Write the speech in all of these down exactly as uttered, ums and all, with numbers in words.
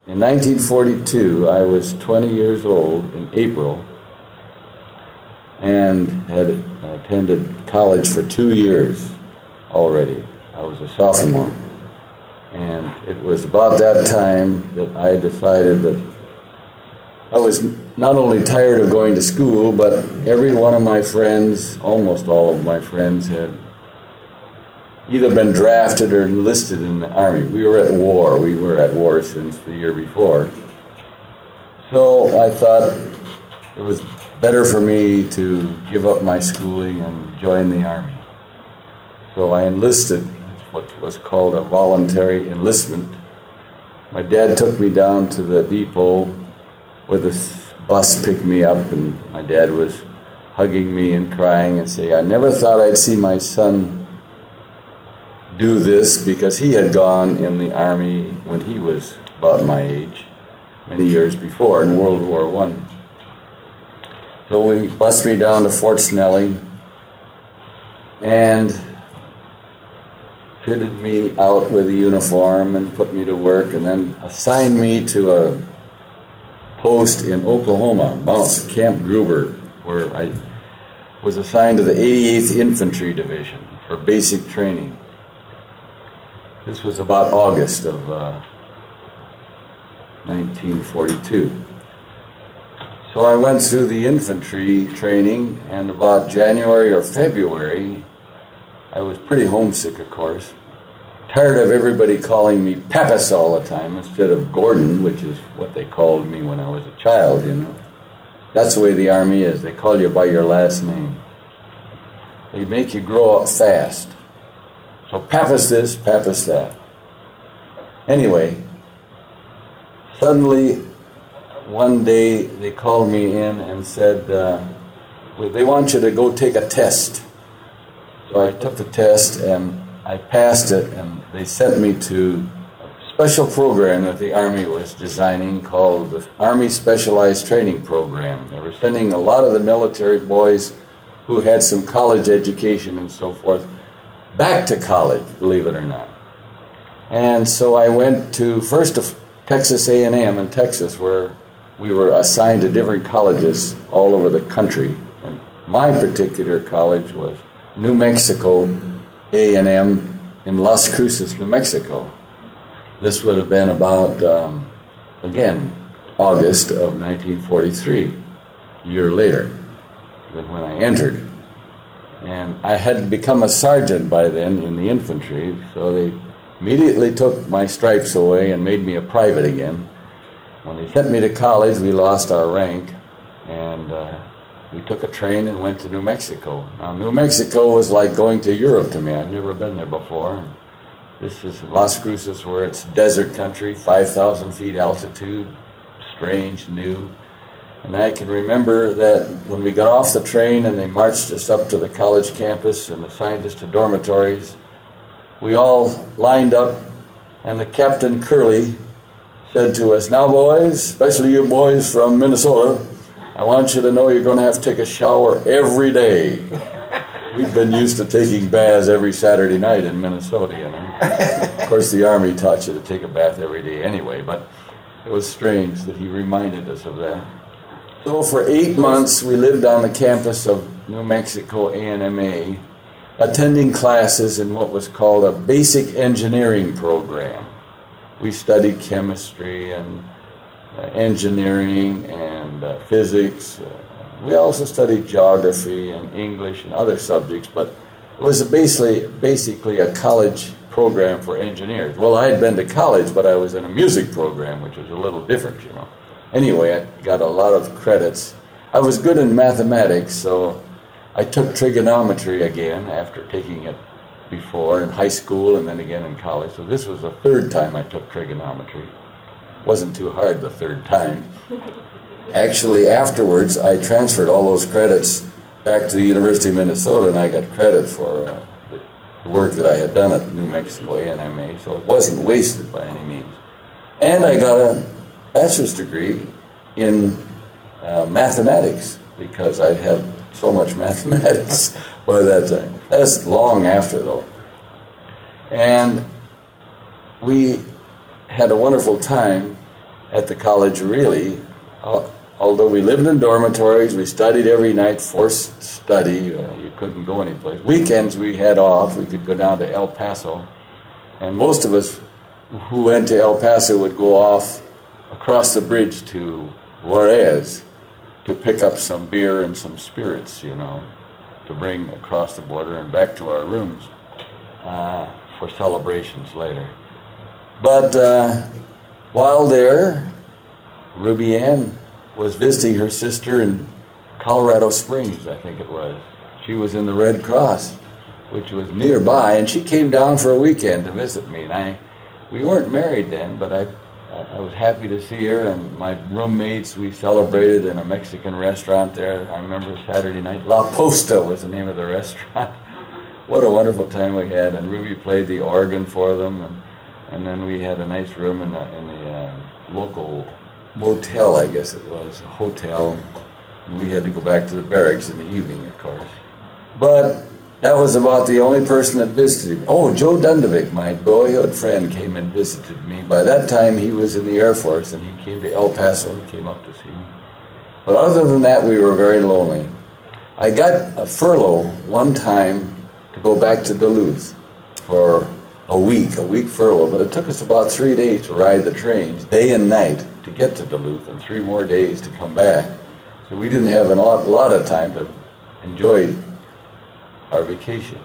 in nineteen forty-two, I was twenty years old in April and had attended college for two years already. I was a sophomore. And it was about that time that I decided that I was not only tired of going to school, but every one of my friends, almost all of my friends, had either been drafted or enlisted in the Army. We were at war. We were at war since the year before. So I thought it was better for me to give up my schooling and join the Army. So I enlisted, what was called a voluntary enlistment. My dad took me down to the depot where the bus picked me up, and my dad was hugging me and crying and saying, I never thought I'd see my son do this, because he had gone in the Army when he was about my age, many years before, in World War One. So we bused me down to Fort Snelling and fitted me out with a uniform and put me to work, and then assigned me to a post in Oklahoma, Mount Camp Gruber, where I was assigned to the eighty-eighth Infantry Division for basic training. This was about August of uh, nineteen forty-two. So I went through the infantry training, and about January or February, I was pretty homesick, of course. Tired of everybody calling me Pappas all the time instead of Gordon, which is what they called me when I was a child, you know. That's the way the Army is. They call you by your last name. They make you grow up fast. So Pappas this, Pappas that. Anyway, suddenly one day they called me in and said, uh, well, they want you to go take a test. So I took the test and I passed it, and they sent me to a special program that the Army was designing called the Army Specialized Training Program. They were sending a lot of the military boys who had some college education and so forth back to college, believe it or not. And so I went to first to Texas A and M in Texas, where we were assigned to different colleges all over the country. And my particular college was New Mexico A and M in Las Cruces, New Mexico. This would have been about, um, again, August of nineteen forty-three, a year later than when I entered. And I had become a sergeant by then in the infantry, so they immediately took my stripes away and made me a private again. When they sent me to college, we lost our rank, and uh, we took a train and went to New Mexico. Now, New Mexico was like going to Europe to me. I'd never been there before. This is Las Cruces, where it's desert country, five thousand feet altitude, strange, new. And I can remember that when we got off the train and they marched us up to the college campus and assigned us to dormitories, we all lined up, and the Captain Curley said to us, now boys, especially you boys from Minnesota, I want you to know you're going to have to take a shower every day. We've been used to taking baths every Saturday night in Minnesota, you know. Of course, the Army taught you to take a bath every day anyway, but it was strange that he reminded us of that. So for eight months, we lived on the campus of New Mexico A and M A, attending classes in what was called a basic engineering program. We studied chemistry and uh, engineering and uh, physics. Uh, we also studied geography and English and other subjects, but it was a basically, basically a college program for engineers. Well, I had been to college, but I was in a music program, which was a little different, you know. Anyway, I got a lot of credits. I was good in mathematics, so I took trigonometry again after taking it before in high school and then again in college. So this was the third time I took trigonometry. Wasn't too hard the third time. Actually, afterwards, I transferred all those credits back to the University of Minnesota, and I got credit for uh, the work that I had done at New Mexico A and M A, so it wasn't wasted by any means. And I got a bachelor's degree in uh, mathematics, because I had so much mathematics by that time. That's long after, though. And we had a wonderful time at the college, really. Uh, although we lived in dormitories, we studied every night, forced study. Uh, you couldn't go anyplace. Weekends we had off. We could go down to El Paso. And most of us who went to El Paso would go off across the bridge to Juarez to pick up some beer and some spirits, you know, to bring across the border and back to our rooms uh, for celebrations later. But uh, while there, Ruby Ann was visiting her sister in Colorado Springs, I think it was. She was in the Red Cross, which was nearby, and she came down for a weekend to visit me. And I, we weren't married then, but I, I was happy to see her. And my roommates, we celebrated in a Mexican restaurant there. I remember Saturday night. La Posta was the name of the restaurant. What a wonderful time we had. And Ruby played the organ for them, and, and then we had a nice room in the, in the uh, local motel, I guess it was, a hotel. And we had to go back to the barracks in the evening, of course. But that was about the only person that visited me. Oh, Joe Dundevic, my boyhood friend, came and visited me. By that time, he was in the Air Force, and he came to El Paso and came up to see me. But other than that, we were very lonely. I got a furlough one time to go back to Duluth for a week, a week furlough, but it took us about three days to ride the trains, day and night, to get to Duluth, and three more days to come back. So we didn't have a lot, lot of time to enjoy our vacation.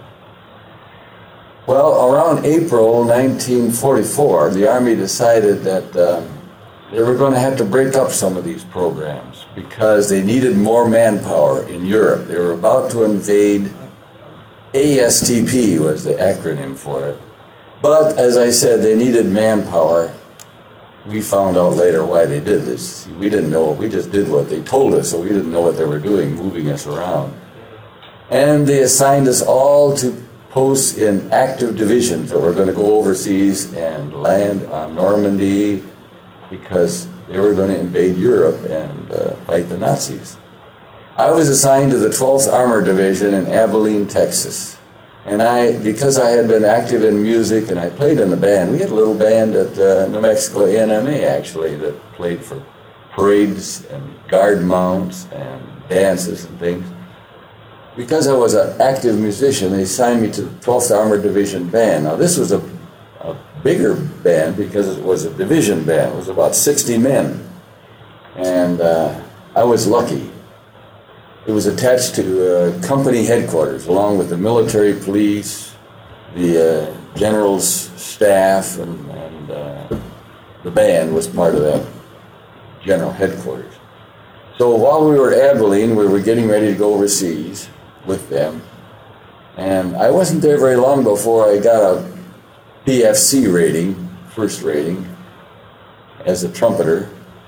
Well, around April nineteen forty-four, the Army decided that um, they were going to have to break up some of these programs because they needed more manpower in Europe. They were about to invade. A S T P was the acronym for it. But, as I said, they needed manpower. We found out later why they did this. We didn't know. We just did what they told us, so we didn't know what they were doing, moving us around. And they assigned us all to posts in active divisions that were going to go overseas and land on Normandy because they were going to invade Europe and uh, fight the Nazis. I was assigned to the twelfth Armored Division in Abilene, Texas. And I, because I had been active in music and I played in the band, we had a little band at uh, New Mexico A and M A actually that played for parades and guard mounts and dances and things. Because I was an active musician, they assigned me to the twelfth Armored Division Band. Now this was a, a bigger band because it was a division band. It was about sixty men. And uh, I was lucky. It was attached to uh, company headquarters, along with the military police, the uh, general's staff, and, and uh, the band was part of that general headquarters. So while we were at Abilene, we were getting ready to go overseas with them. And I wasn't there very long before I got a P F C rating, first rating, as a trumpeter.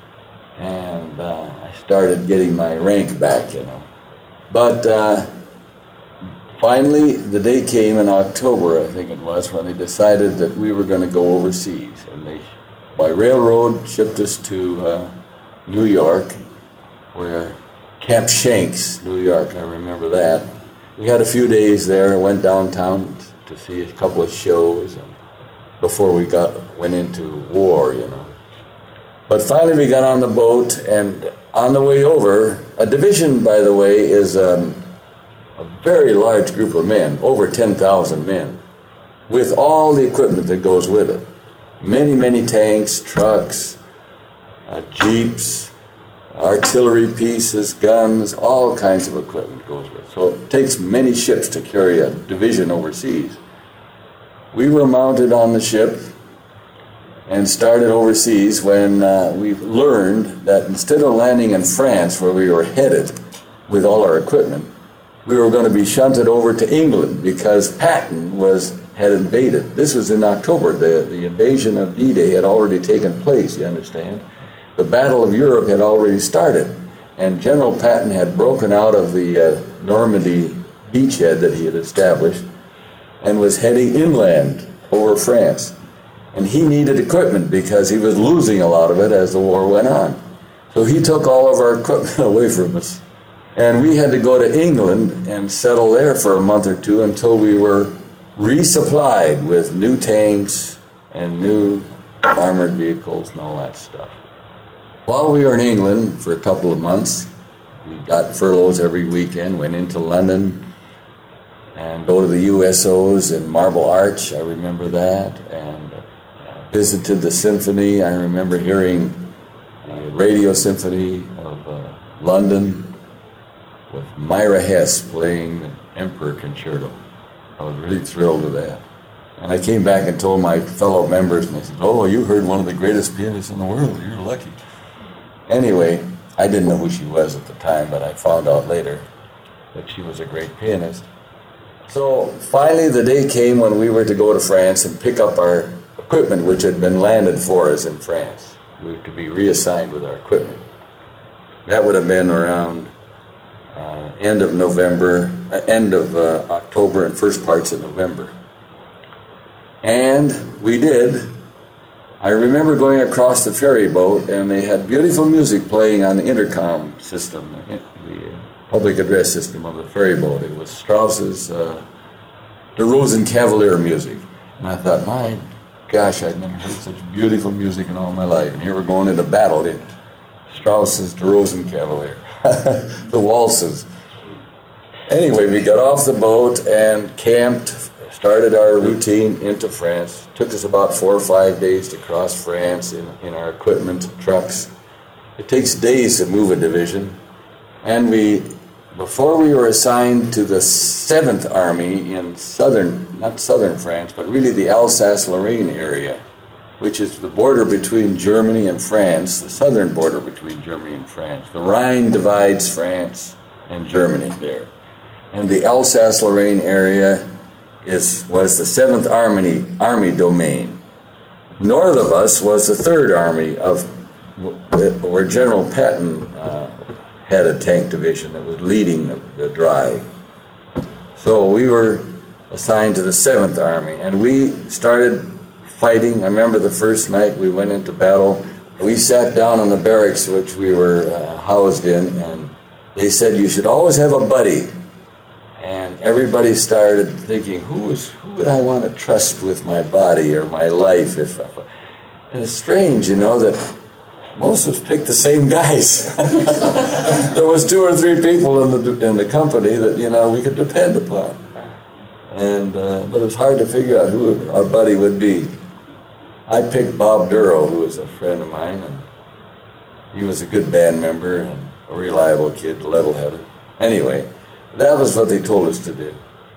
And uh, I started getting my rank back, you know. But uh, finally, the day came in October, I think it was, when they decided that we were going to go overseas. And they, by railroad, shipped us to uh, New York, where Camp Shanks, New York, I remember that. We had a few days there, went downtown to see a couple of shows and before we got went into war, you know. But finally we got on the boat, and on the way over, a division, by the way, is um, a very large group of men, over ten thousand men, with all the equipment that goes with it. Many, many tanks, trucks, uh, jeeps, artillery pieces, guns, all kinds of equipment goes with it. So it takes many ships to carry a division overseas. We were mounted on the ship and started overseas when uh, we learned that instead of landing in France, where we were headed with all our equipment, we were going to be shunted over to England because Patton was had invaded. This was in October. The, the invasion of D-Day had already taken place, you understand. The Battle of Europe had already started, and General Patton had broken out of the uh, Normandy beachhead that he had established and was heading inland over France. And he needed equipment because he was losing a lot of it as the war went on. So he took all of our equipment away from us. And we had to go to England and settle there for a month or two until we were resupplied with new tanks and new armored vehicles and all that stuff. While we were in England for a couple of months, we got furloughs every weekend, went into London and go to the U S Os in Marble Arch, I remember that, and uh, visited the symphony. I remember hearing a radio symphony of uh, London with Myra Hess playing the Emperor Concerto. I was really thrilled with that. And I came back and told my fellow members, and they said, "Oh, you heard one of the greatest pianists in the world. You're lucky." Anyway, I didn't know who she was at the time, but I found out later that she was a great pianist. So finally the day came when we were to go to France and pick up our equipment, which had been landed for us in France. We were to be reassigned with our equipment. That would have been around uh, end of November, uh, end of uh, October and first parts of November. And we did. I remember going across the ferry boat, and they had beautiful music playing on the intercom system, the public address system of the ferry boat. It was Strauss's uh, De Rosenkavalier music. And I thought, my gosh, I'd never heard such beautiful music in all my life. And here we're going into battle in Strauss's De Rosenkavalier, the waltzes. Anyway, we got off the boat and camped, started our routine into France. Took us about four or five days to cross France in, in our equipment trucks. It takes days to move a division. And we, before we were assigned to the seventh Army in southern, not southern France, but really the Alsace-Lorraine area, which is the border between Germany and France, the southern border between Germany and France. The Rhine divides France and Germany there. And the Alsace-Lorraine area is was the seventh Army, Army domain. North of us was the third Army, of where General Patton uh, had a tank division that was leading the, the drive. So we were assigned to the seventh Army, and we started fighting. I remember the first night we went into battle, we sat down in the barracks which we were uh, housed in, and they said, "You should always have a buddy." And everybody started thinking, who is who would I want to trust with my body or my life? If I, and it's strange, you know, that most of us picked the same guys. There was two or three people in the in the company that, you know, we could depend upon. And uh, but it was hard to figure out who our buddy would be. I picked Bob Duro, who was a friend of mine, and he was a good band member and a reliable kid, level-headed. Anyway, that was what they told us to do.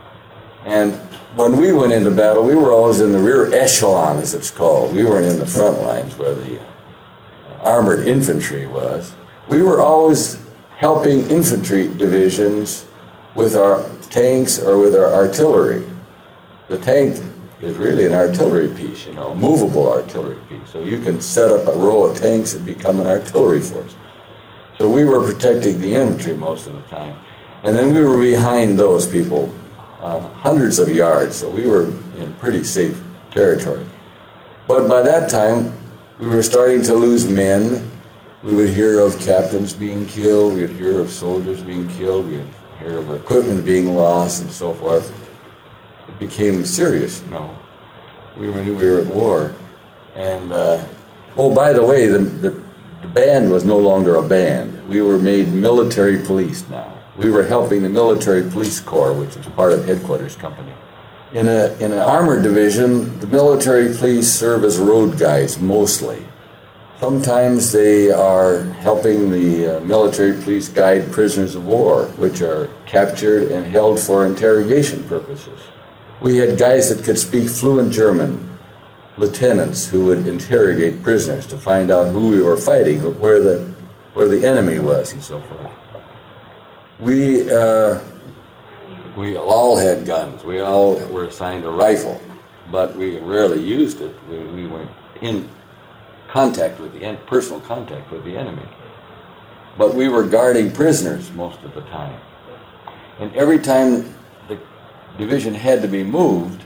And when we went into battle, we were always in the rear echelon, as it's called. We weren't in the front lines where the armored infantry was. We were always helping infantry divisions with our tanks or with our artillery. The tank is really an artillery piece, you know, a movable artillery piece. So you can set up a row of tanks and become an artillery force. So we were protecting the infantry most of the time. And then we were behind those people, uh, hundreds of yards, so we were in pretty safe territory. But by that time, we were starting to lose men. We would hear of captains being killed, we would hear of soldiers being killed, we would hear of equipment being lost, and so forth. It became serious, you know. We were, knew we were at war. And, uh, oh, by the way, the, the, the band was no longer a band. We were made military police now. We were helping the military police corps, which was part of headquarters company. In a in an armored division, the military police serve as road guys mostly. Sometimes they are helping the uh, military police guide prisoners of war, which are captured and held for interrogation purposes. We had guys that could speak fluent German, lieutenants who would interrogate prisoners to find out who we were fighting, where the where the enemy was, and so forth. We uh, we all had guns. We all were assigned a rifle, but we rarely used it. We, we were in contact with the en- personal contact with the enemy. But we were guarding prisoners most of the time. And every time the division had to be moved,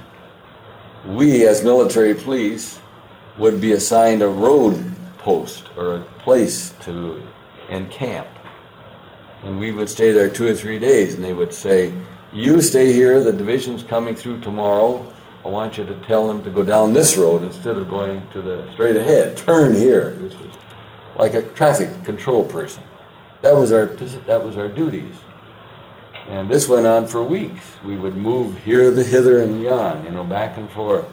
we as military police would be assigned a road post or a place to encamp. And we would stay there two or three days, and they would say, "You stay here, the division's coming through tomorrow. I want you to tell them to go down this road instead of going to the straight ahead. Turn here." This was like a traffic control person. That was our that was our duties. And this went on for weeks. We would move here, the hither, and yon, you know, back and forth.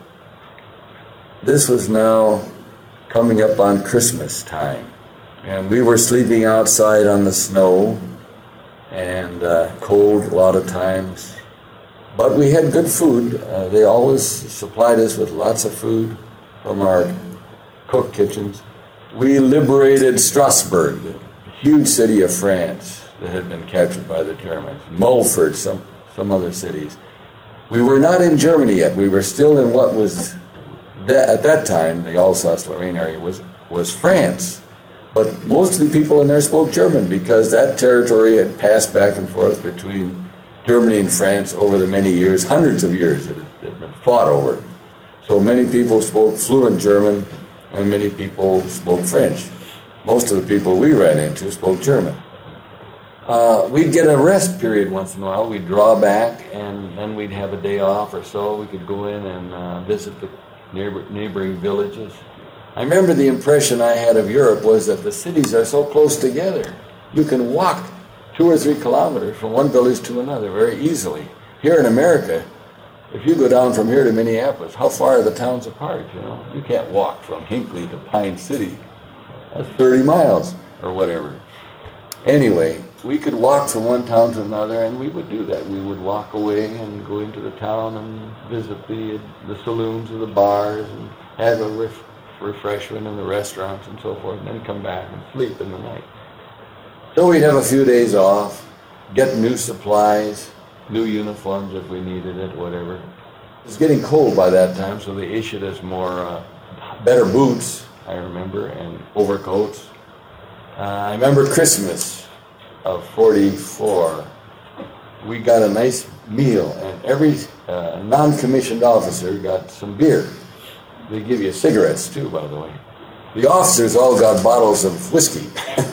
This was now coming up on Christmas time. And we were sleeping outside on the snow, and uh, cold a lot of times. But we had good food. Uh, they always supplied us with lots of food from our cook kitchens. We liberated Strasbourg, the huge city of France that had been captured by the Germans. Mulford, some, some other cities. We were not in Germany yet. We were still in what was, that, at that time, the Alsace-Lorraine area was, was France. But mostly people in there spoke German because that territory had passed back and forth between Germany and France over the many years, hundreds of years it had been fought over. So many people spoke fluent German and many people spoke French. Most of the people we ran into spoke German. Uh, we'd get a rest period once in a while. We'd draw back and then we'd have a day off or so. We could go in and uh, visit the neighbor, neighboring villages. I remember the impression I had of Europe was that the cities are so close together. You can walk two or three kilometers from one village to another very easily. Here in America, if you go down from here to Minneapolis, how far are the towns apart, you know? You can't walk from Hinckley to Pine City. That's thirty miles or whatever. Anyway, we could walk from one town to another, and we would do that. We would walk away and go into the town and visit the, the saloons or the bars and have a ref- refreshment in the restaurants and so forth, and then come back and sleep in the night. So we'd have a few days off, get new supplies, new uniforms if we needed it, whatever. It was getting cold by that time, so they issued us more, uh, better boots, I remember, and overcoats. Uh, I remember Christmas of forty-four. We got a nice meal, and every uh, non-commissioned officer got some beer. They give you cigarettes too, by the way. The officers all got bottles of whiskey.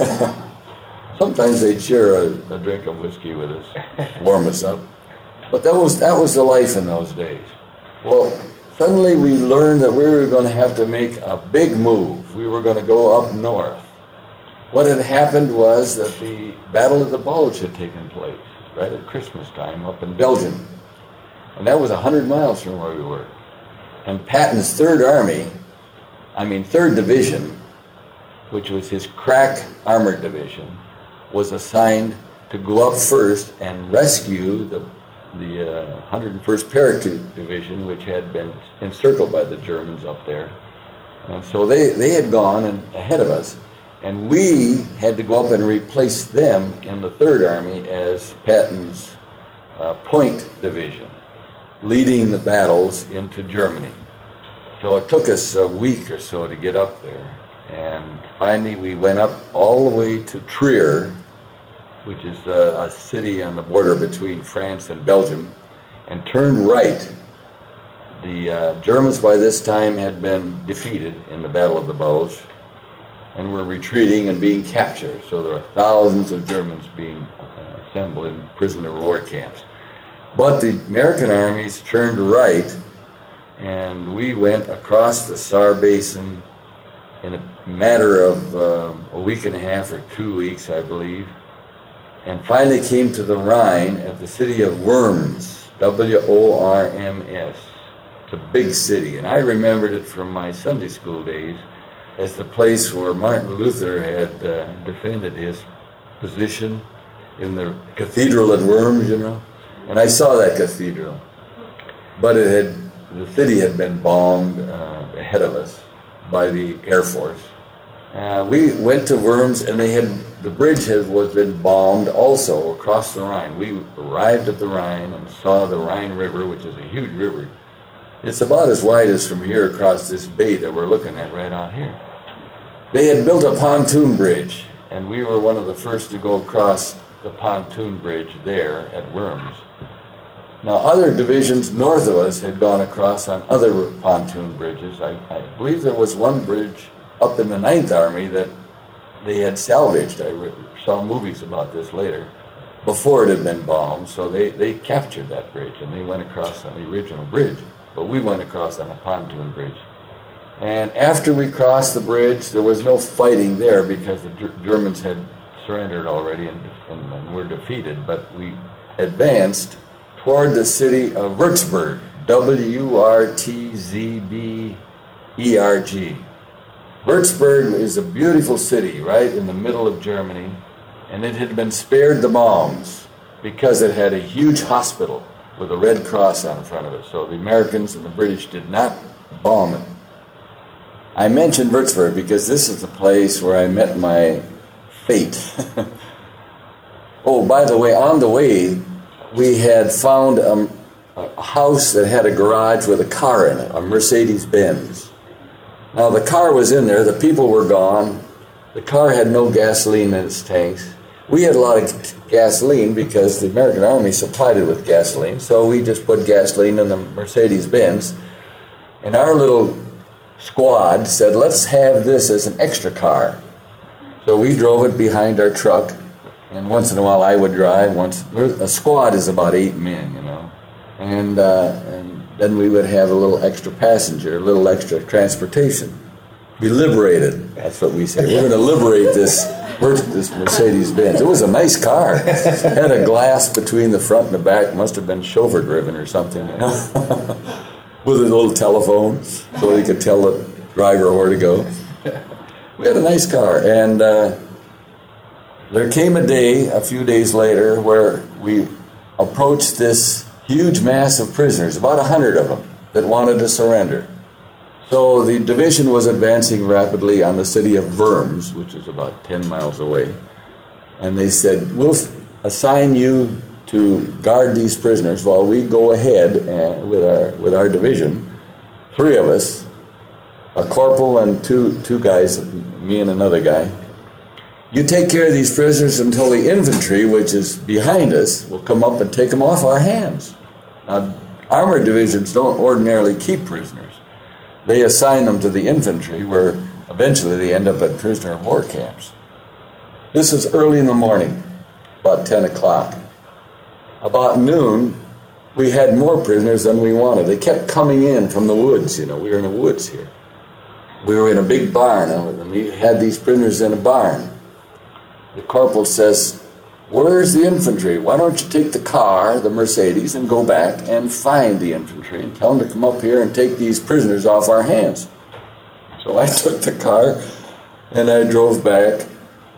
Sometimes they'd share a, a drink of whiskey with us, warm us up. But that was that was the life in those days. Well, suddenly we learned that we were going to have to make a big move. We were going to go up north. What had happened was that the Battle of the Bulge had taken place right at Christmas time up in Belgium. And that was one hundred miles from where we were. And Patton's Third Army, I mean Third Division, which was his crack armored division, was assigned to go up first and rescue the the uh, one hundred first Parachute Division, which had been encircled by the Germans up there. And so they, they had gone and ahead of us, and we had to go up and replace them in the Third Army as Patton's uh, Point Division, leading the battles into Germany. So it took us a week or so to get up there. And finally we went up all the way to Trier, which is a, a city on the border between France and Belgium, and turned right. The uh, Germans by this time had been defeated in the Battle of the Bulge and were retreating and being captured. So there were thousands of Germans being uh, assembled in prisoner of war camps. But the American armies turned right, and we went across the Saar Basin in a matter of uh, a week and a half or two weeks, I believe, and finally came to the Rhine at the city of Worms, W O R M S. It's a big city, and I remembered it from my Sunday school days as the place where Martin Luther had uh, defended his position in the cathedral at Worms, you know. And I saw that cathedral, but it had the city had been bombed uh, ahead of us by the Air Force. Uh, we went to Worms, and they had the bridge had was been bombed also across the Rhine. We arrived at the Rhine and saw the Rhine River, which is a huge river. It's about as wide as from here across this bay that we're looking at right out here. They had built a pontoon bridge, and we were one of the first to go across the pontoon bridge there at Worms. Now, other divisions north of us had gone across on other pontoon bridges. I, I believe there was one bridge up in the Ninth Army that they had salvaged. I re- saw movies about this later, before it had been bombed. So they, they captured that bridge, and they went across on the original bridge. But we went across on a pontoon bridge. And after we crossed the bridge, there was no fighting there because the Ger- Germans had surrendered already and, and, and were defeated. But we advanced toward the city of Würzburg, W R T Z B E R G. Würzburg is a beautiful city right in the middle of Germany, and it had been spared the bombs because it had a huge hospital with a red cross on the front of it. So the Americans and the British did not bomb it. I mentioned Würzburg because this is the place where I met my fate. Oh, by the way, on the way, we had found a, a house that had a garage with a car in it, a Mercedes-Benz. Now, the car was in there, the people were gone, the car had no gasoline in its tanks. We had a lot of gasoline because the American Army supplied it with gasoline, so we just put gasoline in the Mercedes-Benz, and our little squad said, let's have this as an extra car. So we drove it behind our truck, and once in a while I would drive. Once a squad is about eight men, you know, and, uh, and then we would have a little extra passenger, a little extra transportation. Be liberated, that's what we say. We're going to liberate this, this Mercedes-Benz. It was a nice car. It had a glass between the front and the back. Must have been chauffeur driven or something, you know? With a little telephone so he could tell the driver where to go. We had a nice car, and uh, there came a day, a few days later, where we approached this huge mass of prisoners, about a hundred of them, that wanted to surrender. So the division was advancing rapidly on the city of Worms, which is about ten miles away, and they said, we'll assign you to guard these prisoners while we go ahead uh, with our with our division, three of us, a corporal and two two guys, me and another guy. You take care of these prisoners until the infantry, which is behind us, will come up and take them off our hands. Now, armored divisions don't ordinarily keep prisoners. They assign them to the infantry, where eventually they end up at prisoner of war camps. This is early in the morning, about ten o'clock. About noon, we had more prisoners than we wanted. They kept coming in from the woods, you know. We were in the woods here. We were in a big barn, and we had these prisoners in a barn. The corporal says, where's the infantry? Why don't you take the car, the Mercedes, and go back and find the infantry and tell them to come up here and take these prisoners off our hands. So I took the car, and I drove back.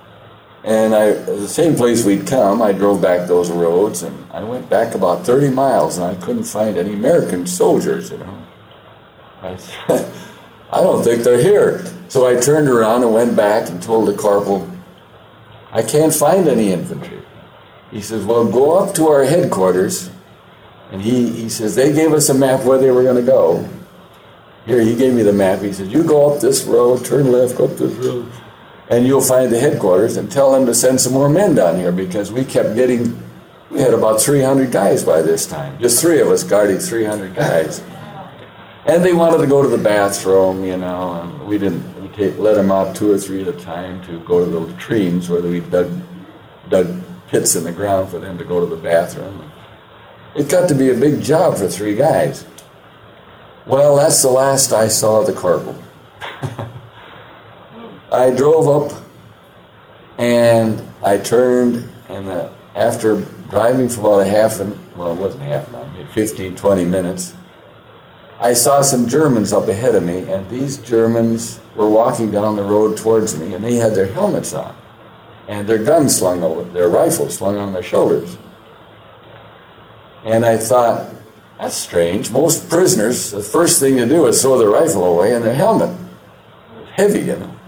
And I, the same place we'd come, I drove back those roads, and I went back about thirty miles, and I couldn't find any American soldiers, you know. I said, I don't think they're here. So I turned around and went back and told the corporal, I can't find any infantry. He says, well, go up to our headquarters. And he, he says, they gave us a map where they were going to go. Here, he gave me the map. He says, you go up this road, turn left, go up this road, and you'll find the headquarters, and tell them to send some more men down here, because we kept getting, we had about three hundred guys by this time. Just three of us guarding three hundred guys. And they wanted to go to the bathroom, you know, and we didn't we take, let them out two or three at a time to go to the latrines where we dug, dug pits in the ground for them to go to the bathroom. It got to be a big job for three guys. Well, that's the last I saw of the corporal. I drove up, and I turned, and uh, after driving for about a half, an, well, it wasn't half an hour, maybe fifteen, twenty minutes, I saw some Germans up ahead of me, and these Germans were walking down the road towards me, and they had their helmets on, and their guns slung over, their rifles slung on their shoulders. And I thought, that's strange. Most prisoners, the first thing to do is throw their rifle away and their helmet. It's heavy, you know.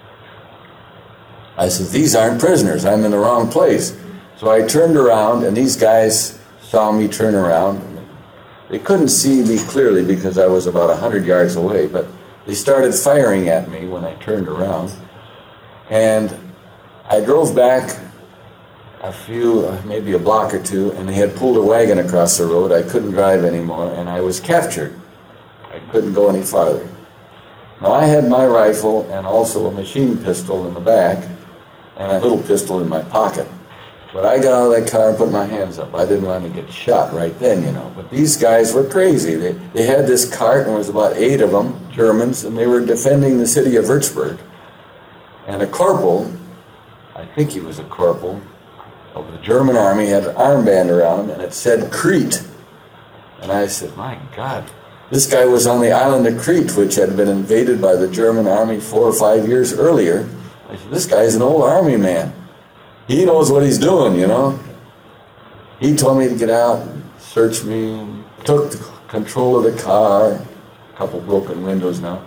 I said, these aren't prisoners. I'm in the wrong place. So I turned around, and these guys saw me turn around. They couldn't see me clearly because I was about one hundred yards away, but they started firing at me when I turned around. And I drove back a few, maybe a block or two, and they had pulled a wagon across the road. I couldn't drive anymore, and I was captured. I couldn't go any farther. Now, I had my rifle and also a machine pistol in the back, and a little pistol in my pocket. But I got out of that car and put my hands up. I didn't want to get shot right then, you know. But these guys were crazy. They, they had this cart, and there was about eight of them, Germans, and they were defending the city of Würzburg. And a corporal, I think he was a corporal, of the German army, had an armband around him, and it said Crete. And I said, my God, this guy was on the island of Crete, which had been invaded by the German army four or five years earlier. I said, this guy's an old army man. He knows what he's doing, you know. He told me to get out, search me, took control of the car, a couple broken windows now,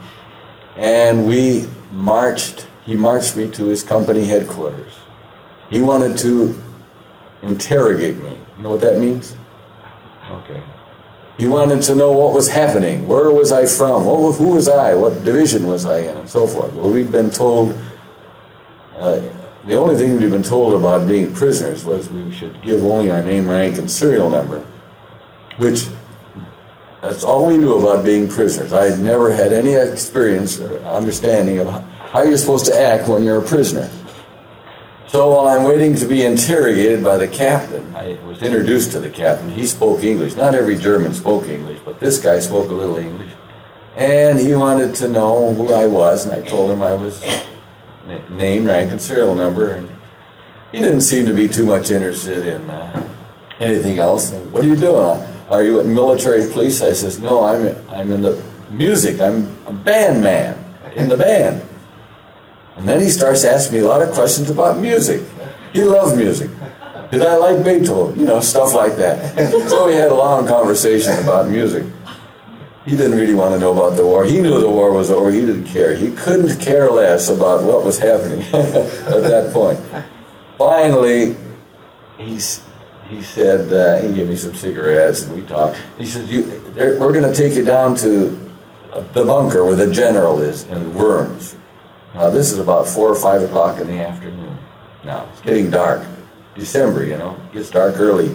and we marched, he marched me to his company headquarters. He wanted to interrogate me. You know what that means? Okay. He wanted to know what was happening, where was I from, what, who was I, what division was I in, and so forth. Well, we've been told, uh, the only thing we've been told about being prisoners was we should give only our name, rank, and serial number, which, that's all we knew about being prisoners. I had never had any experience or understanding of how you're supposed to act when you're a prisoner. So while I'm waiting to be interrogated by the captain, I was introduced to the captain. He spoke English. Not every German spoke English, but this guy spoke a little English. And he wanted to know who I was, and I told him I was name, rank, and serial number. And he didn't seem to be too much interested in uh, anything else. And, what are you doing? Are you in military police? I says, no, I'm in, I'm in the music. I'm a band man in the band. And then he starts asking me a lot of questions about music. He loved music. Did I like Beethoven? You know, stuff like that. So we had a long conversation about music. He didn't really want to know about the war. He knew the war was over. He didn't care. He couldn't care less about what was happening at that point. Finally, he, he said, uh, he gave me some cigarettes, and we talked. He said, you, we're going to take you down to the bunker where the general is in Worms. Now, this is about four or five o'clock in the afternoon. Now, it's getting dark. December, you know, it gets dark early.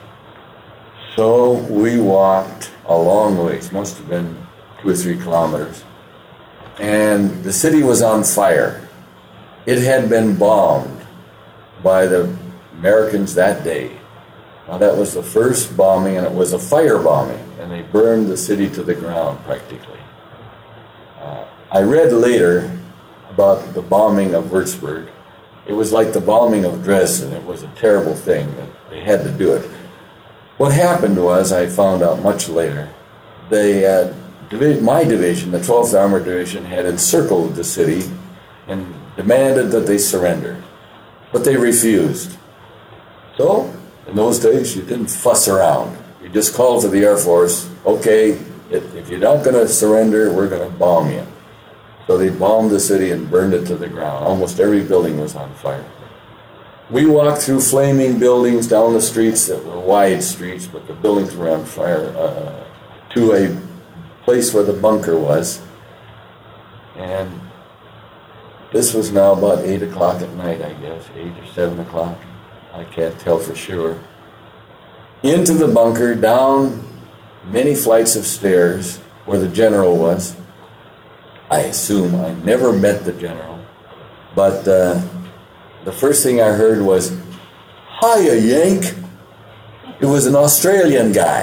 So we walked a long ways, must have been two or three kilometers. And the city was on fire. It had been bombed by the Americans that day. Now, that was the first bombing, and it was a fire bombing, and they burned the city to the ground, practically. Uh, I read later about the bombing of Würzburg. It was like the bombing of Dresden. It was a terrible thing, but they had to do it. What happened was, I found out much later, they, uh, divi- my division, the twelfth Armored Division, had encircled the city and demanded that they surrender. But they refused. So, in those days, you didn't fuss around. You just called to the Air Force, okay, if, if you're not going to surrender, we're going to bomb you. So they bombed the city and burned it to the ground. Almost every building was on fire. We walked through flaming buildings down the streets that were wide streets, but the buildings were on fire, uh, to a place where the bunker was. And this was now about eight o'clock at night, I guess, eight or seven o'clock. I can't tell for sure. Into the bunker, down many flights of stairs where the general was. I assume I never met the general, but uh, the first thing I heard was, "Hiya, Yank." It was an Australian guy.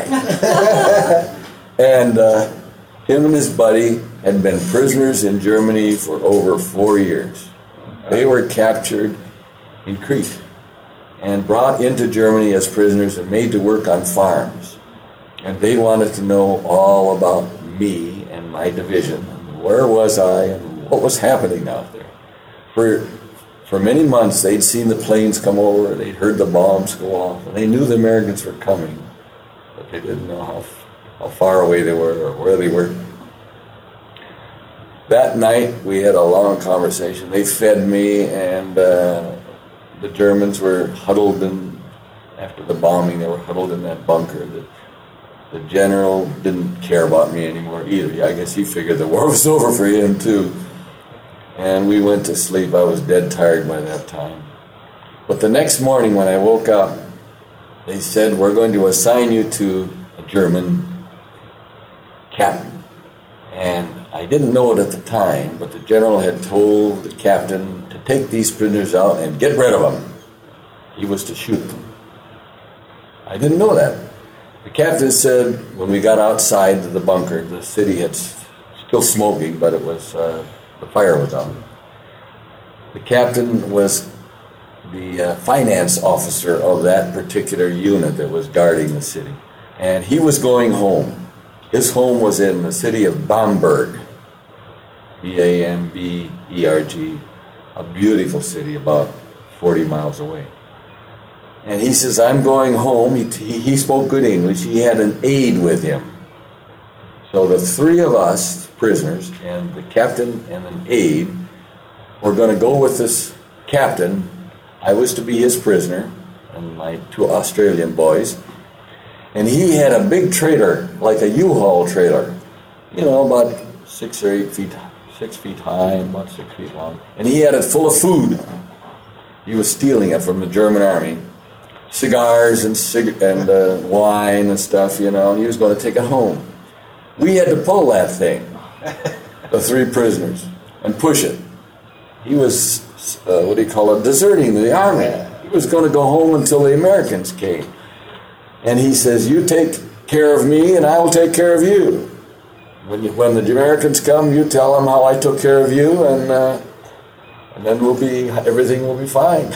And uh, him and his buddy had been prisoners in Germany for over four years. They were captured in Crete and brought into Germany as prisoners and made to work on farms. And they wanted to know all about me and my division. Where was I and what was happening out there? For for many months, they'd seen the planes come over, they'd heard the bombs go off, and they knew the Americans were coming, but they didn't know how, how far away they were or where they were. That night, we had a long conversation. They fed me, and uh, the Germans were huddled in, after the bombing, they were huddled in that bunker. The, the general didn't care about me anymore either. I guess he figured the war was over for him too. And we went to sleep. I was dead tired by that time. But the next morning when I woke up, they said, we're going to assign you to a German captain. And I didn't know it at the time, but the general had told the captain to take these prisoners out and get rid of them. he was to shoot them. I didn't know that. The captain said when we got outside the bunker, the city had s- still smoking, but it was uh, the fire was out. The captain was the uh, finance officer of that particular unit that was guarding the city. And he was going home. His home was in the city of Bamberg, B A M B E R G, a beautiful city about forty miles away. And he says, I'm going home. He, he, he spoke good English. He had an aide with him. So the three of us, prisoners, and the captain and an aide, were going to go with this captain. I was to be his prisoner, and my two Australian boys. And he had a big trailer, like a U-Haul trailer, you know, about six or eight feet, six feet high and about six feet long. And he had it full of food. He was stealing it from the German army. Cigars and cig- and uh, wine and stuff, you know, and he was going to take it home. We had to pull that thing, the three prisoners, and push it. He was, uh, what do you call it, deserting the army. He was going to go home until the Americans came. And he says, you take care of me and I will take care of you. When, you, when the Americans come, you tell them how I took care of you, and, uh, and then we'll be, everything will be fine.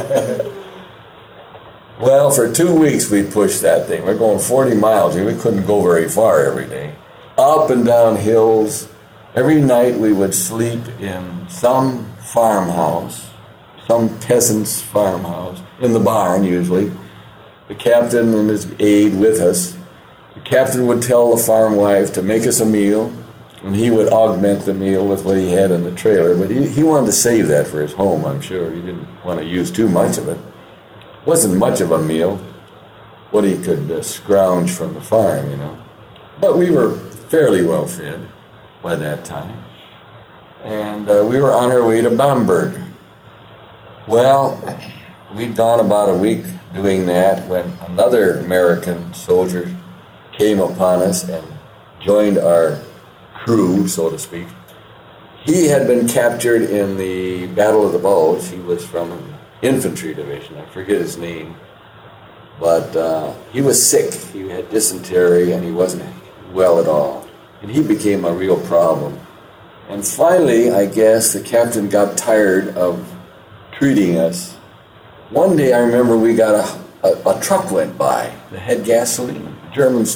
Well, for two weeks we pushed that thing. We're going forty miles. We couldn't go very far every day. Up and down hills. Every night we would sleep in some farmhouse, some peasant's farmhouse, in the barn usually. The captain and his aide with us. The captain would tell the farm wife to make us a meal, and he would augment the meal with what he had in the trailer. But he, he wanted to save that for his home, I'm sure. He didn't want to use too much of it. Wasn't much of a meal, what he could uh, scrounge from the farm, you know. But we were fairly well fed by that time. And uh, we were on our way to Bamberg. Well, we'd gone about a week doing that when another American soldier came upon us and joined our crew, so to speak. He had been captured in the Battle of the Bulge. He was from an infantry division. I forget his name. But uh, he was sick. He had dysentery and he wasn't well at all. And he became a real problem. And finally, I guess, the captain got tired of treating us. One day I remember we got a, a, a truck went by that had gasoline. The Germans,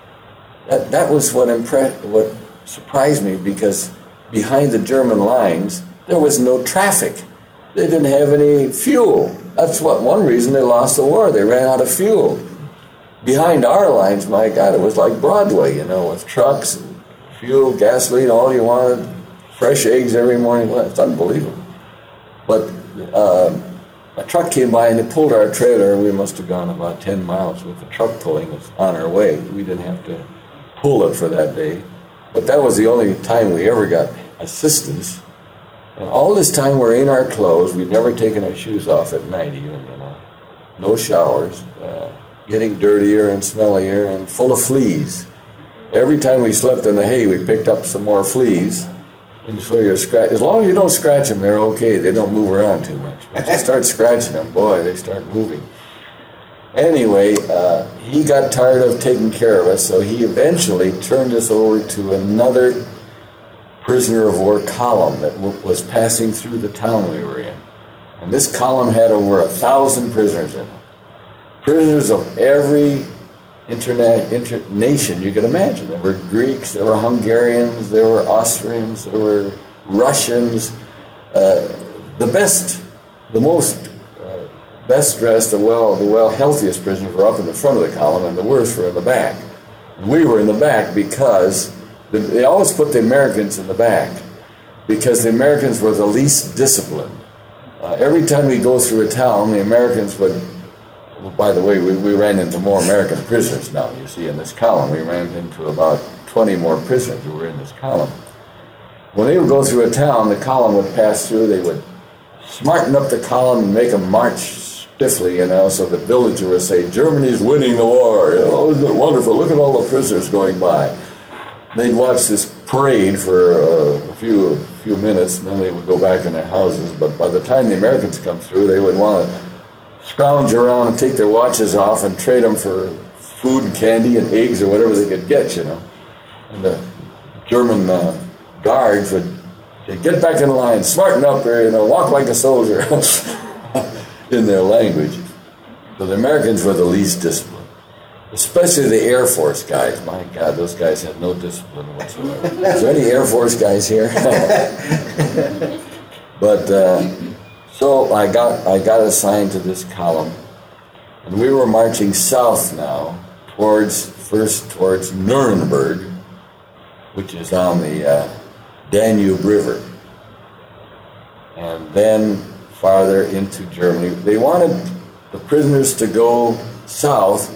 that, that was what impressed, what surprised me, because behind the German lines, there was no traffic. They didn't have any fuel. That's what one reason they lost the war. They ran out of fuel. Behind our lines, my God, it was like Broadway, you know, with trucks and fuel, gasoline, all you wanted, fresh eggs every morning. Well, it's unbelievable. But uh, a truck came by and they pulled our trailer. We must have gone about ten miles with the truck pulling us on our way. We didn't have to pull it for that day. But that was the only time we ever got assistance. And all this time we're in our clothes. We'd never taken our shoes off at night even, you know. No showers. Uh, getting dirtier and smellier and full of fleas. Every time we slept in the hay, we picked up some more fleas. And so you're scratch. As long as you don't scratch them, they're okay. They don't move around too much. Once you start scratching them, boy, they start moving. Anyway, uh, he got tired of taking care of us, so he eventually turned us over to another prisoner of war column that w- was passing through the town we were in. And this column had over a thousand prisoners in it. Prisoners of every interna- inter- nation you could imagine. There were Greeks, there were Hungarians, there were Austrians, there were Russians. Uh, the best, the most uh, best dressed, the well, the well healthiest prisoners were up in the front of the column, and the worst were in the back. We were in the back because the, they always put the Americans in the back because the Americans were the least disciplined. Uh, every time we go through a town, the Americans would. Well, by the way, we, we ran into more American prisoners now, you see, in this column. We ran into about twenty more prisoners who were in this column. When they would go through a town, the column would pass through, they would smarten up the column and make them march stiffly, you know, so the villager would say, Germany's winning the war. Oh, isn't it wonderful? Look at all the prisoners going by. They'd watch this parade for uh, a few a few minutes, and then they would go back in their houses. But by the time the Americans come through, they would want to scrounge around and take their watches off and trade them for food and candy and eggs or whatever they could get, you know. And the German uh, guards would say, get back in line, smarten up there, you know, walk like a soldier, in their language. So the Americans were the least disciplined. Especially the Air Force guys. My God, those guys had no discipline whatsoever. Is there any Air Force guys here? But uh, so I got I got assigned to this column, and we were marching south now towards first towards Nuremberg, which is on the uh, Danube River, and then farther into Germany. They wanted the prisoners to go south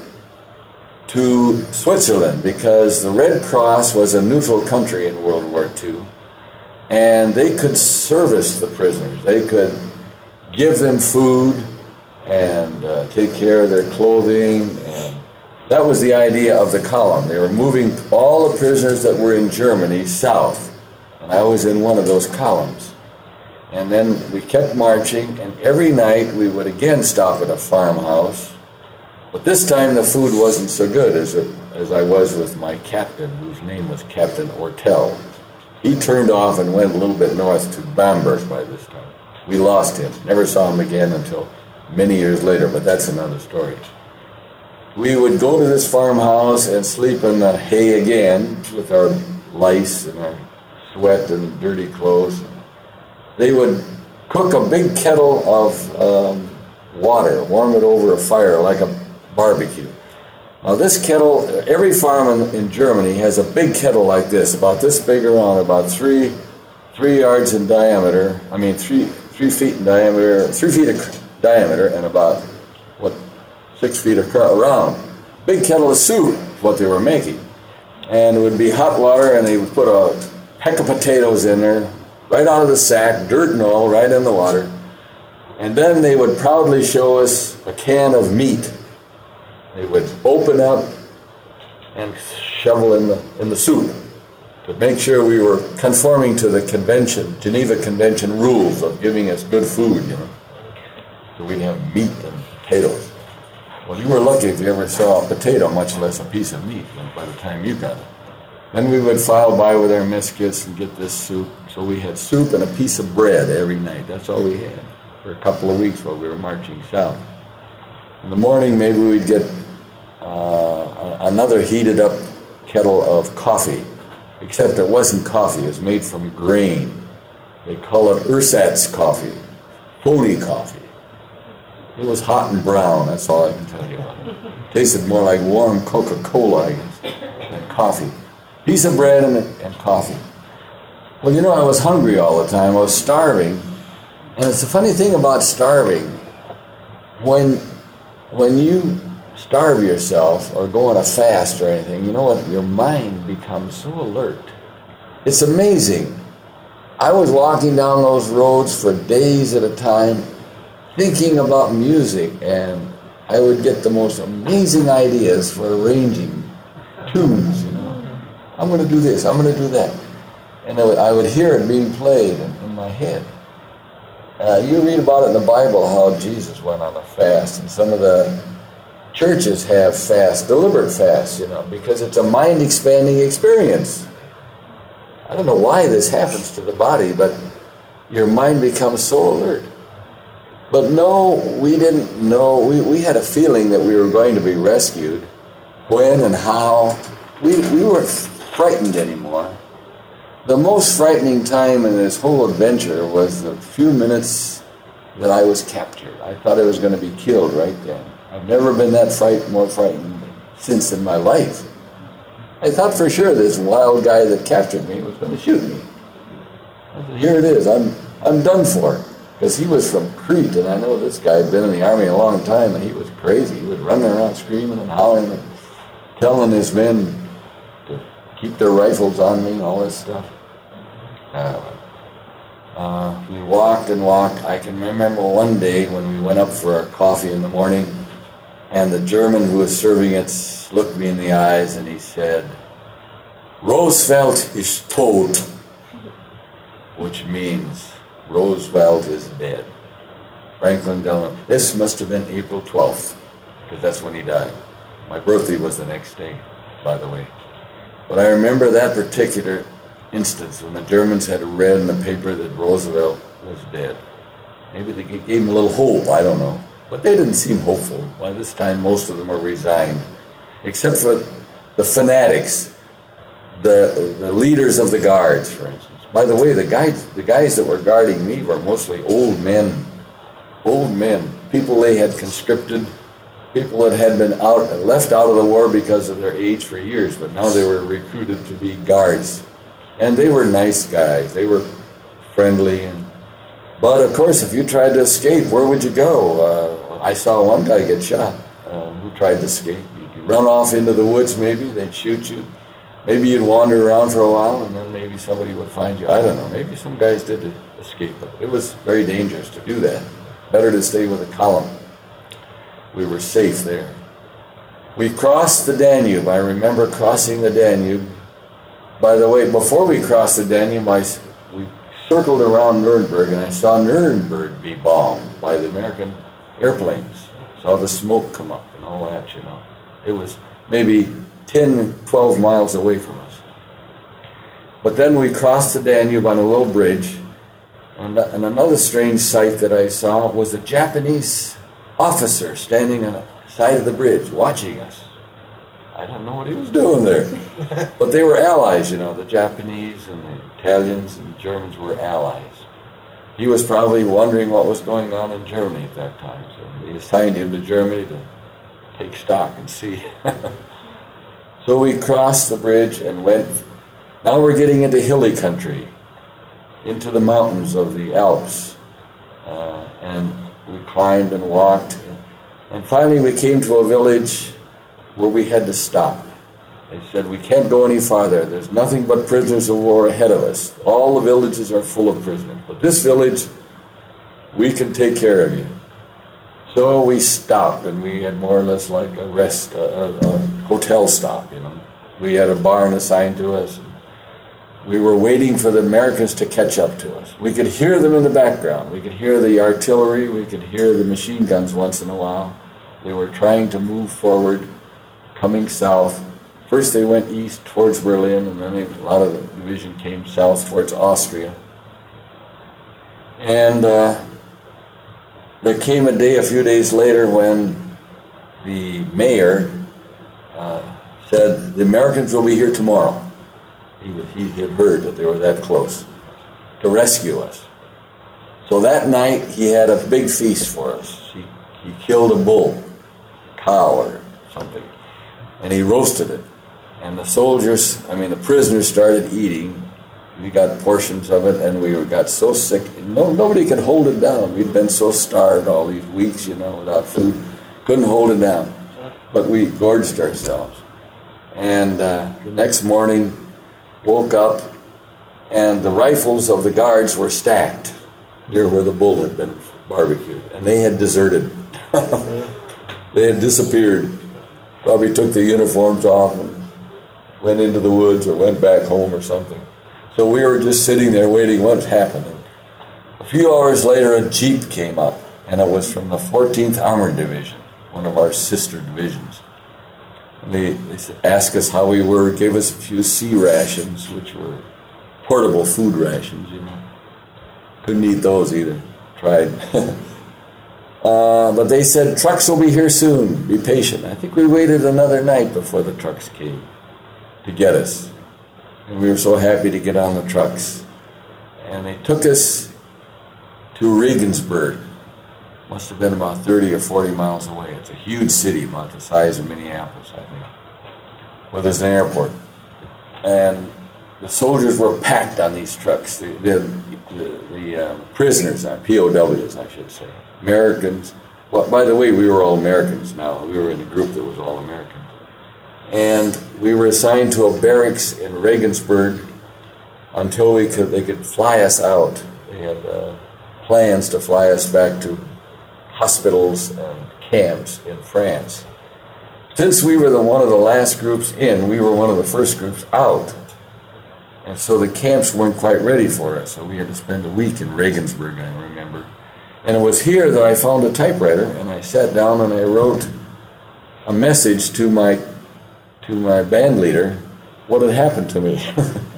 to Switzerland because the Red Cross was a neutral country in World War Two, and they could service the prisoners. They could give them food and uh, take care of their clothing, and that was the idea of the column. They were moving all the prisoners that were in Germany south, and I was in one of those columns. And then we kept marching, and every night we would again stop at a farmhouse. But this time the food wasn't so good as it, as I was with my captain, whose name was Captain Ortel. He turned off and went a little bit north to Bamberg by this time. We lost him. Never saw him again until many years later, but that's another story. We would go to this farmhouse and sleep in the hay again with our lice and our sweat and dirty clothes. They would cook a big kettle of um, water, warm it over a fire like a barbecue. Now this kettle, every farm in, in Germany has a big kettle like this, about this big around, about three three yards in diameter. I mean three three feet in diameter, three feet of diameter, and about what six feet around. Big kettle of soup is what they were making, and it would be hot water, and they would put a peck of potatoes in there, right out of the sack, dirt and all, right in the water, and then they would proudly show us a can of meat. They would open up and shovel in the in the soup to make sure we were conforming to the convention, Geneva Convention rules of giving us good food, you know. So we'd have meat and potatoes. Well, you were lucky if you ever saw a potato, much less a piece of meat, you know, by the time you got it. Then we would file by with our mess kits and get this soup. So we had soup and a piece of bread every night. That's all we had for a couple of weeks while we were marching south. In the morning, maybe we'd get uh, another heated up kettle of coffee, except it wasn't coffee. It was made from grain. They call it ersatz coffee, phony coffee. It was hot and brown, that's all I can tell you about it. It tasted more like warm Coca-Cola, I guess, than coffee. Piece of bread and, and coffee. Well, you know, I was hungry all the time. I was starving. And it's a funny thing about starving. When, when you starve yourself or go on a fast or anything, you know what? Your mind becomes so alert. It's amazing. I was walking down those roads for days at a time, thinking about music, and I would get the most amazing ideas for arranging tunes, you know. I'm going to do this, I'm going to do that. And I would, I would hear it being played in, in my head. Uh, you read about it in the Bible, how Jesus went on a fast, and some of the churches have fast, deliberate fasts, you know, because it's a mind-expanding experience. I don't know why this happens to the body, but your mind becomes so alert. But no, we didn't know. We, we had a feeling that we were going to be rescued. When and how, we, we weren't frightened anymore. The most frightening time in this whole adventure was the few minutes that I was captured. I thought I was going to be killed right then. I've never been that fright, more frightened since in my life. I thought for sure this wild guy that captured me was going to shoot me. I said, here it is, I'm, I'm done for. Because he was from Crete, and I know this guy had been in the army a long time, and he was crazy. He was running around screaming and howling and telling his men to keep their rifles on me and all this stuff. Uh, uh, we walked and walked. I can remember one day when we went up for our coffee in the morning, and the German who was serving it looked me in the eyes, and he said, "Roosevelt is tot," which means Roosevelt is dead. Franklin Delano. This must have been April twelfth, because that's when he died. My birthday was the next day, by the way. But I remember that particular instance when the Germans had read in the paper that Roosevelt was dead. Maybe they gave him a little hope, I don't know. But they didn't seem hopeful. By this time, most of them were resigned, except for the fanatics, the, the leaders of the guards, for instance. By the way, the guys, the guys that were guarding me were mostly old men, old men, people they had conscripted, people that had been out left out of the war because of their age for years, but now they were recruited to be guards. And they were nice guys. They were friendly. And, but, of course, if you tried to escape, where would you go? Uh, I saw one guy get shot uh, who tried to escape. You'd run off into the woods, maybe. They'd shoot you. Maybe you'd wander around for a while, and then maybe somebody would find you. I don't know. Maybe some guys did escape, but it was very dangerous to do that. Better to stay with a column. We were safe there. We crossed the Danube. I remember crossing the Danube. By the way, before we crossed the Danube, I, we circled around Nuremberg, and I saw Nuremberg be bombed by the American airplanes. Saw the smoke come up and all that, you know. It was maybe ten, twelve miles away from us. But then we crossed the Danube on a little bridge, and, and another strange sight that I saw was a Japanese officer standing on the side of the bridge watching us. I don't know what he was doing there. But they were allies, you know, the Japanese and the Italians and the Germans were allies. He was probably wondering what was going on in Germany at that time, so they assigned him to Germany to take stock and see. So we crossed the bridge and went, now we're getting into hilly country, into the mountains of the Alps. Uh, and we climbed and walked. And finally we came to a village where we had to stop. They said, we can't go any farther. There's nothing but prisoners of war ahead of us. All the villages are full of prisoners. But this village, we can take care of you. So we stopped, and we had more or less like a rest, a, a hotel stop, you know. We had a barn assigned to us. We were waiting for the Americans to catch up to us. We could hear them in the background. We could hear the artillery. We could hear the machine guns once in a while. They were trying to move forward, coming south. First they went east towards Berlin, and then they, a lot of the division came south towards Austria. And uh, there came a day, a few days later, when the mayor uh, said, the Americans will be here tomorrow. He, he had heard that they were that close to rescue us. So that night he had a big feast for us. He, he killed a bull, a cow or something, and he roasted it. And the soldiers, I mean the prisoners started eating. We got portions of it, and we got so sick. No, nobody could hold it down. We'd been so starved all these weeks, you know, without food. Couldn't hold it down. But we gorged ourselves. And uh, the next morning, woke up, and the rifles of the guards were stacked near where the bull had been barbecued. And they had deserted. They had disappeared. Probably took the uniforms off and went into the woods or went back home or something. So we were just sitting there waiting what was happening. A few hours later, a jeep came up, and it was from the fourteenth Armored Division, one of our sister divisions. And they, they asked us how we were, gave us a few C rations, which were portable food rations, you know. Couldn't eat those either. Tried. uh, but they said, trucks will be here soon. Be patient. I think we waited another night before the trucks came to get us. And we were so happy to get on the trucks. And they took us to Regensburg. Must have been about thirty or forty miles away. It's a huge city, about the size of Minneapolis, I think, where there's an airport. And the soldiers were packed on these trucks. The, the, the, the uh, prisoners, uh, P O Ws, I should say. Americans. Well, by the way, we were all Americans now. We were in a group that was all Americans. And we were assigned to a barracks in Regensburg until we could they could fly us out. They had uh, plans to fly us back to hospitals and camps in France. Since we were the one of the last groups in, we were one of the first groups out. And so the camps weren't quite ready for us, so we had to spend a week in Regensburg, I remember. And it was here that I found a typewriter, and I sat down and I wrote a message to my to my band leader what had happened to me.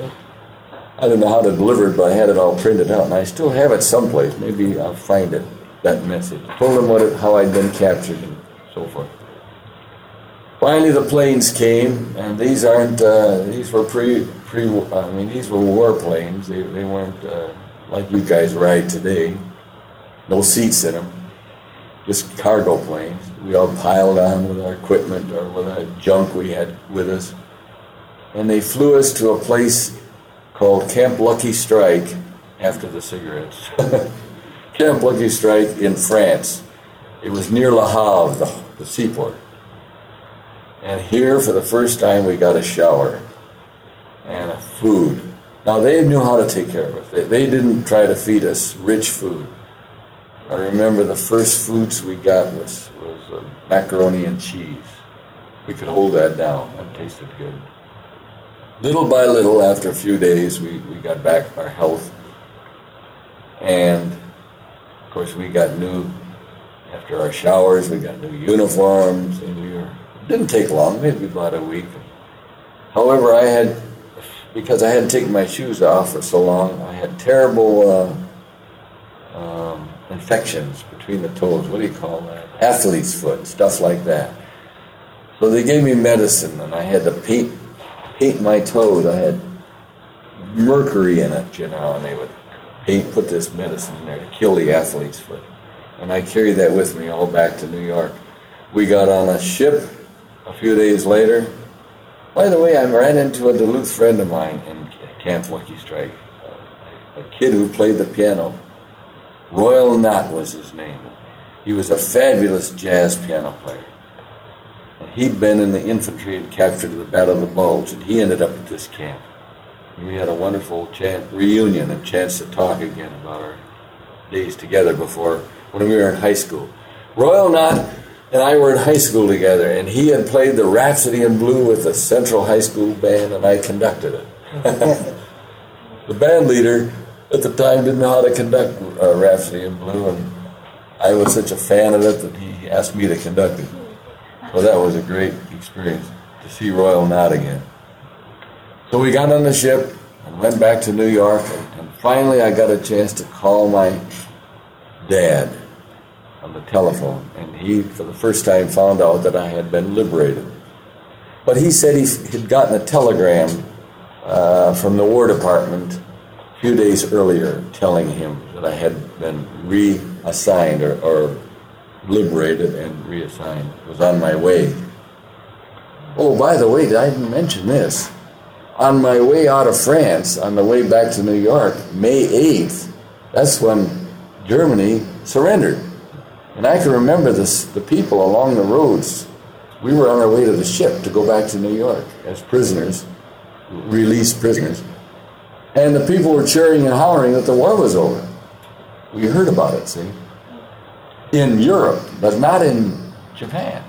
I didn't know how to deliver it, but I had it all printed out, and I still have it someplace. Maybe I'll find it, that message. Told them what it, how I'd been captured and so forth. Finally, the planes came, and these aren't, uh, these were pre, pre, I mean, these were war planes. They, they weren't uh, like you guys ride today. No seats in them, just cargo planes. We all piled on with our equipment or with our junk we had with us. And they flew us to a place called Camp Lucky Strike after the cigarettes. Camp Lucky Strike in France. It was near Le Havre, the, the seaport. And here, for the first time, we got a shower and a food. Now, they knew how to take care of us. They, they didn't try to feed us rich food. I remember the first foods we got was, was uh, macaroni and cheese. We could hold that down. That tasted good. Little by little, after a few days, we, we got back our health. And, of course, we got new, after our showers, we got new uniforms, and we were, it didn't take long, maybe about a week. However, I had, because I hadn't taken my shoes off for so long, I had terrible uh, um, infections between the toes. What do you call that? Athlete's foot, stuff like that. So they gave me medicine, and I had to paint paint my toes. I had mercury in it, you know, and they would paint, put this medicine in there to kill the athlete's foot. And I carried that with me all back to New York. We got on a ship a few days later. By the way, I ran into a Duluth friend of mine in Camp Lucky Strike, a kid who played the piano. Royal Knott was his name. He was a fabulous jazz piano player. And he'd been in the infantry and captured the Battle of the Bulge, and he ended up at this camp. And we had a wonderful chance, reunion and chance to talk again about our days together before, when we were in high school. Royal Knott and I were in high school together, and he had played the Rhapsody in Blue with the Central High School band, and I conducted it. The band leader at the time didn't know how to conduct uh, Rhapsody in Blue, and I was such a fan of it that he asked me to conduct it. So that was a great experience to see Royal Knott again. So we got on the ship and went back to New York, and, and finally I got a chance to call my dad on the telephone, and he, for the first time, found out that I had been liberated. But he said he had gotten a telegram uh, from the War Department a few days earlier telling him that I had been reassigned or, or liberated and reassigned, was on my way. Oh, by the way, I didn't mention this. On my way out of France, on the way back to New York, May eighth, that's when Germany surrendered. And I can remember this, the people along the roads. We were on our way to the ship to go back to New York as prisoners, released prisoners. And the people were cheering and hollering that the war was over. We heard about it, see? In Europe, but not in Japan.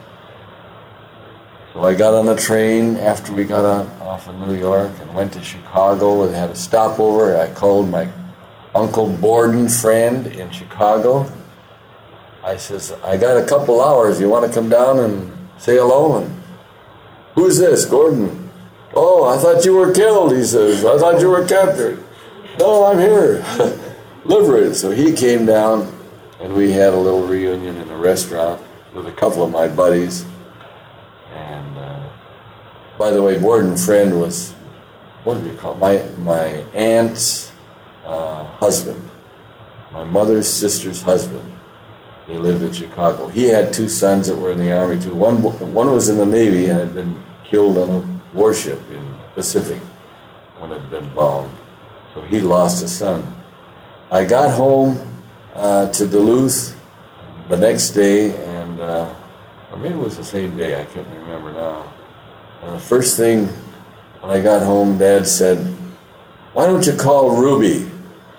So I got on a train after we got on, off of New York and went to Chicago and had a stopover. I called my Uncle Borden friend in Chicago. I says, I got a couple hours. You want to come down and say hello? And who's this? Gordon. Oh, I thought you were killed, he says. I thought you were captured. No, I'm here. Liberated. So he came down, and we had a little reunion in a restaurant with a couple of my buddies. And uh, by the way, Borden friend was, what do you call it? My, my aunt's uh, husband, my mother's sister's husband. They lived in Chicago. He had two sons that were in the Army too. One, one was in the Navy and had been killed on a warship in the Pacific when it had been bombed. So he lost a son. I got home uh, to Duluth the next day, and uh, or maybe it was the same day, I can't remember now. And the first thing when I got home, Dad said, why don't you call Ruby?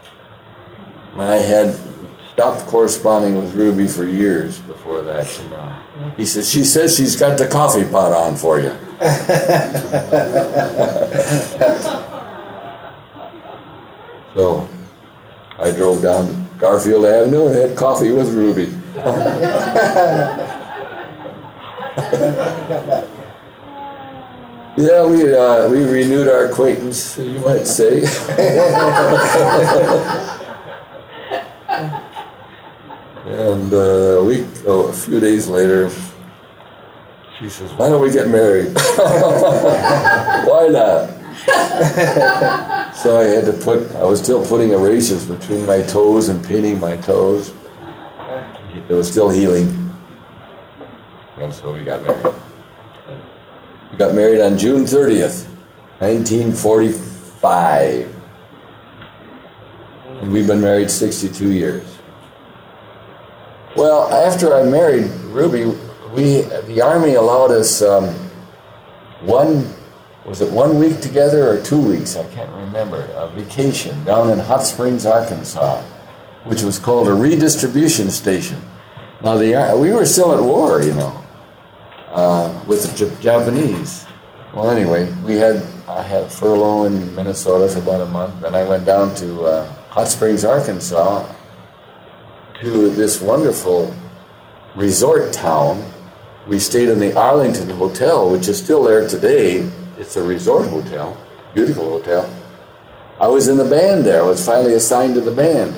And I had stopped corresponding with Ruby for years before that. You know. He says, she says she's got the coffee pot on for you. So I drove down Garfield Avenue and had coffee with Ruby. Yeah, we uh, we renewed our acquaintance, you might say. And uh, a week, oh, a few days later, she says, "Why don't we get married?" Why not? So I had to put, I was still putting erasers between my toes and painting my toes. It was still healing. And so we got married. We got married on June thirtieth, nineteen forty-five. And we've been married sixty-two years. Well, after I married Ruby, we the Army allowed us um, one, was it one week together or two weeks? I can't remember. A vacation down in Hot Springs, Arkansas, which was called a redistribution station. Now, the we were still at war, you know. Uh, with the J- Japanese. Well, anyway, we had I had a furlough in Minnesota for about a month, and I went down to uh, Hot Springs, Arkansas, to this wonderful resort town. We stayed in the Arlington Hotel, which is still there today. It's a resort hotel, beautiful hotel. I was in the band there. I was finally assigned to the band.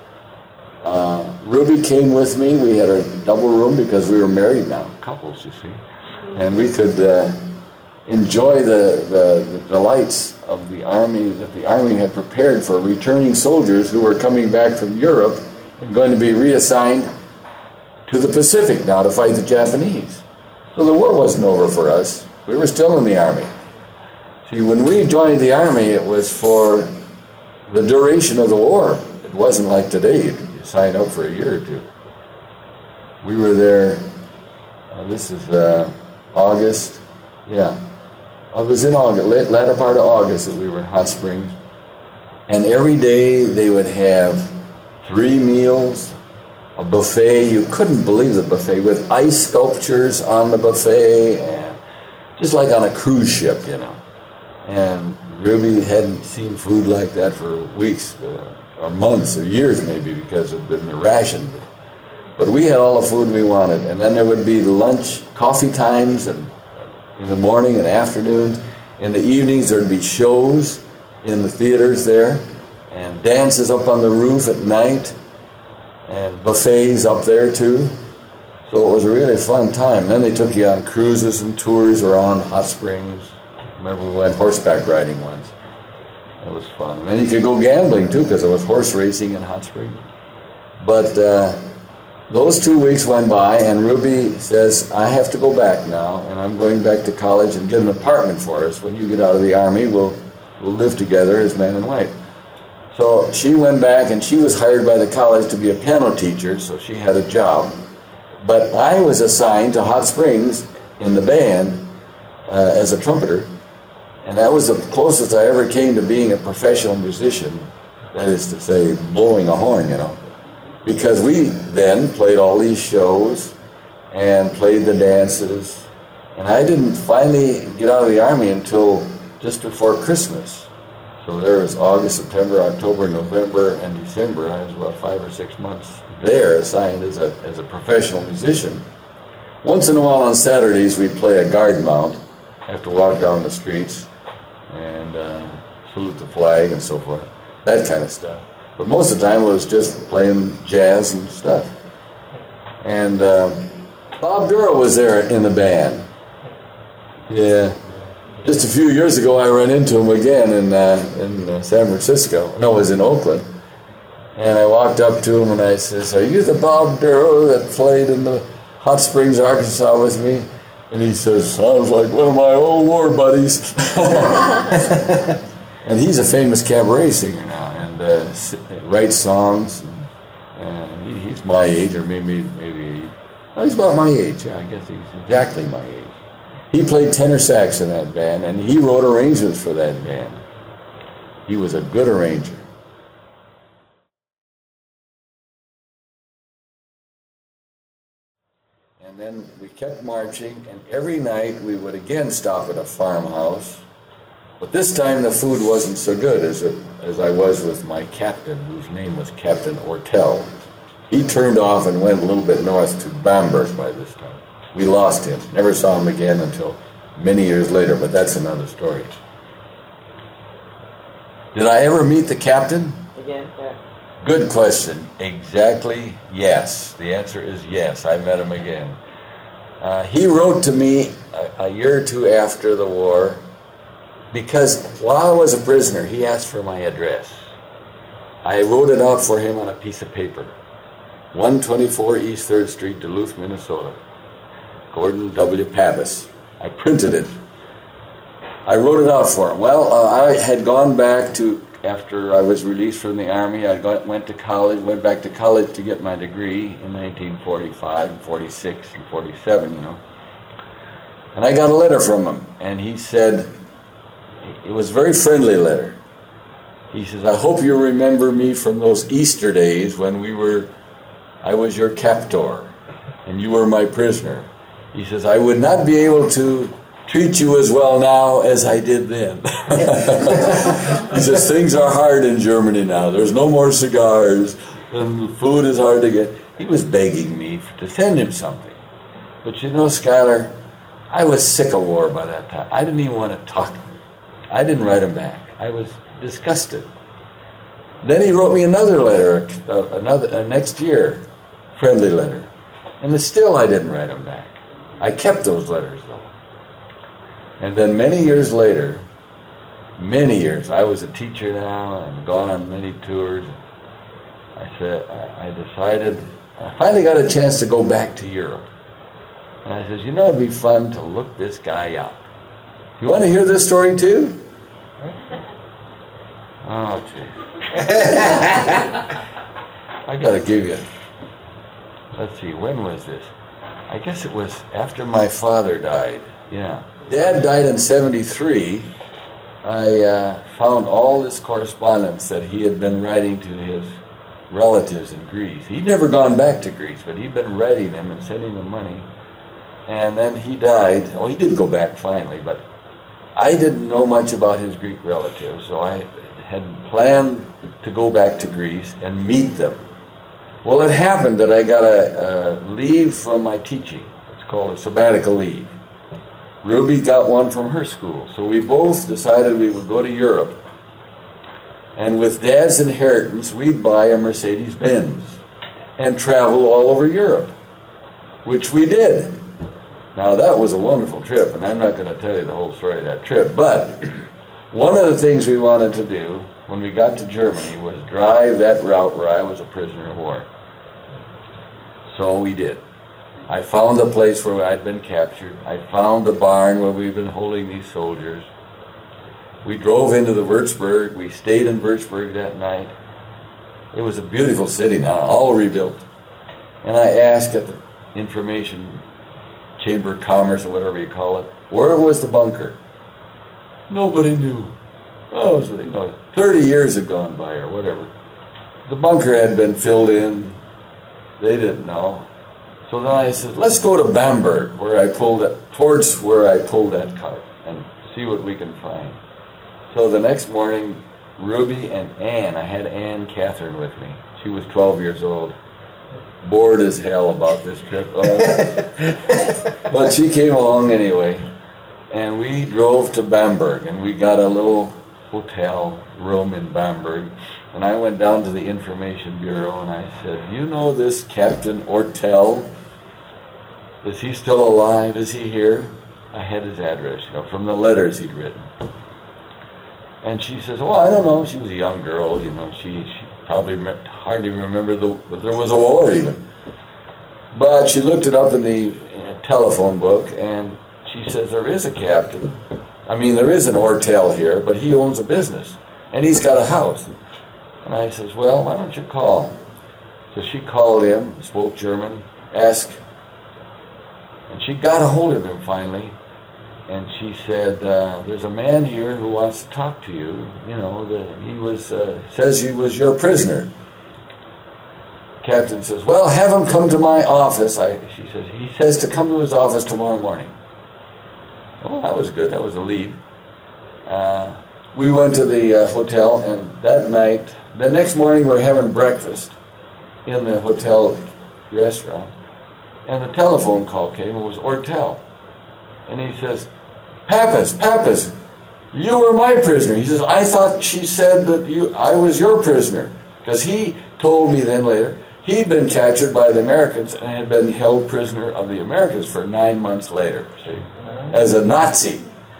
Uh, Ruby came with me. We had a double room because we were married now, couples, you see. And we could uh, enjoy the, the, the delights of the Army, that the Army had prepared for returning soldiers who were coming back from Europe and going to be reassigned to the Pacific now to fight the Japanese. So the war wasn't over for us. We were still in the Army. See, when we joined the Army, it was for the duration of the war. It wasn't like today. You sign up for a year or two. We were there, uh, this is uh, August, yeah. I was in August, late, latter part of August that we were in Hot Springs. And every day they would have three meals, a buffet. You couldn't believe the buffet, with ice sculptures on the buffet, and just like on a cruise ship, you know. And Ruby hadn't seen food like that for weeks, uh, or months, or years maybe, because it had been rationed. But we had all the food we wanted. And then there would be lunch, coffee times, and in the morning and afternoons. In the evenings there'd be shows in the theaters there, and dances up on the roof at night, and buffets up there too. So it was a really fun time. Then they took you on cruises and tours around Hot Springs. I remember we went horseback riding once. It was fun. And then you could go gambling too, because there was horse racing in Hot Springs. But uh, those two weeks went by, and Ruby says, "I have to go back now, and I'm going back to college and get an apartment for us. When you get out of the Army, we'll we'll live together as man and wife." So she went back, and she was hired by the college to be a piano teacher, so she had a job. But I was assigned to Hot Springs in the band uh, as a trumpeter, and that was the closest I ever came to being a professional musician, that is to say, blowing a horn, you know. Because we then played all these shows and played the dances. And I didn't finally get out of the Army until just before Christmas. So there was August, September, October, November, and December. I was about five or six months there assigned as a, as a professional musician. Once in a while on Saturdays we'd play a guard mount, have to walk down the streets and uh, salute the flag and so forth, that kind of stuff. But most of the time it was just playing jazz and stuff. And uh, Bob Dura was there in the band. Yeah. Just a few years ago I ran into him again in, uh, in uh, San Francisco. No, it was in Oakland. And I walked up to him and I says, "Are you the Bob Dura that played in the Hot Springs, Arkansas with me?" And he says, "Sounds like one of my old war buddies." And he's a famous cabaret singer now. Uh, writes songs, and, and he, he's my age, or maybe maybe well, he's about my age. Yeah, I guess he's exactly my age. He played tenor sax in that band, and he wrote arrangements for that band. He was a good arranger. And then we kept marching, and every night we would again stop at a farmhouse But this time the food wasn't so good as it, as I was with my captain, whose name was Captain Ortel. He turned off and went a little bit north to Bamberg by this time. We lost him. Never saw him again until many years later, but that's another story. Did I ever meet the captain? Again, yeah. Good question. Exactly, yes. The answer is yes. I met him again. Uh, he wrote to me a, a year or two after the war because while I was a prisoner, he asked for my address. I wrote it out for him on a piece of paper. one twenty-four East third Street, Duluth, Minnesota. Gordon W. Pavis. I printed it. I wrote it out for him. Well, uh, I had gone back to, after I was released from the Army, I got, went to college, went back to college to get my degree in nineteen forty-five, and forty-six, and forty-seven, you know. And I got a letter from him, and he said, it was a very friendly letter. He says, I hope you remember me from those Easter days when we were, I was your captor, and you were my prisoner. He says, I would not be able to treat you as well now as I did then. He says, things are hard in Germany now. There's no more cigars, and food is hard to get. He was begging me to send him something. But you know, Schuyler, I was sick of war by that time. I didn't even want to talk to him. I didn't write him back. I was disgusted. Then he wrote me another letter, uh, another uh, next year, friendly letter. And still I didn't write him back. I kept those letters, though. And then many years later, many years, I was a teacher now and gone on many tours. I said, I decided, I finally got a chance to go back to Europe. And I said, you know, it'd be fun to look this guy up. You want to hear this story too? Oh, gee. I got to give you, let's see, when was this? I guess it was after my father died, yeah. Dad died in seventy-three. I uh, found all this correspondence that he had been writing to his relatives in Greece. He'd never gone back to Greece, but he'd been writing them and sending them money. And then he died. Oh, he did go back finally, but I didn't know much about his Greek relatives, so I had planned to go back to Greece and meet them. Well, it happened that I got a, a leave from my teaching. It's called a sabbatical leave. Ruby got one from her school, so we both decided we would go to Europe. And with Dad's inheritance, we'd buy a Mercedes-Benz and travel all over Europe, which we did. Now, that was a wonderful trip, and I'm not going to tell you the whole story of that trip, but one of the things we wanted to do when we got to Germany was drive that route where I was a prisoner of war. So we did. I found the place where I'd been captured. I found the barn where we'd been holding these soldiers. We drove into the Würzburg. We stayed in Würzburg that night. It was a beautiful city now, all rebuilt. And I asked at the information Chamber of Commerce or whatever you call it, where was the bunker? Nobody knew. Oh, so, you know, thirty years had gone by or whatever. The bunker had been filled in. They didn't know. So then I said, let's go to Bamberg, where I pulled it, towards where I pulled that cart, and see what we can find. So the next morning, Ruby and Ann, I had Ann Catherine with me. She was twelve years old. Bored as hell about this trip. Oh. But she came along anyway. And we drove to Bamberg, and we got a little hotel room in Bamberg. And I went down to the information bureau, and I said, you know this Captain Ortel? Is he still alive? Is he here? I had his address, you know, from the letters he'd written. And she says, well, I don't know. She was a young girl, you know. She, she probably hardly remembered the, that there was a war even. But she looked it up in the uh, telephone book, and she says, there is a captain. I mean, there is an Ortel here, but he owns a business, and he's got a house. And I says, well, why don't you call? So she called him, spoke German, asked, and she got a hold of him finally. And she said, uh, there's a man here who wants to talk to you. You know, the, he was uh, says he was your prisoner. Captain says, well, have him come to my office. I, she says, he says to come to his office tomorrow morning. Well, that was good. That was a lead. uh, we went to the uh, hotel, and that night, the next morning we're having breakfast in the hotel restaurant, and the telephone call came. It was Ortel, and he says, Pappas, Pappas, you were my prisoner. He says, I thought she said that you, I was your prisoner, because he told me then later he'd been captured by the Americans and had been held prisoner of the Americans for nine months later, see, as a Nazi.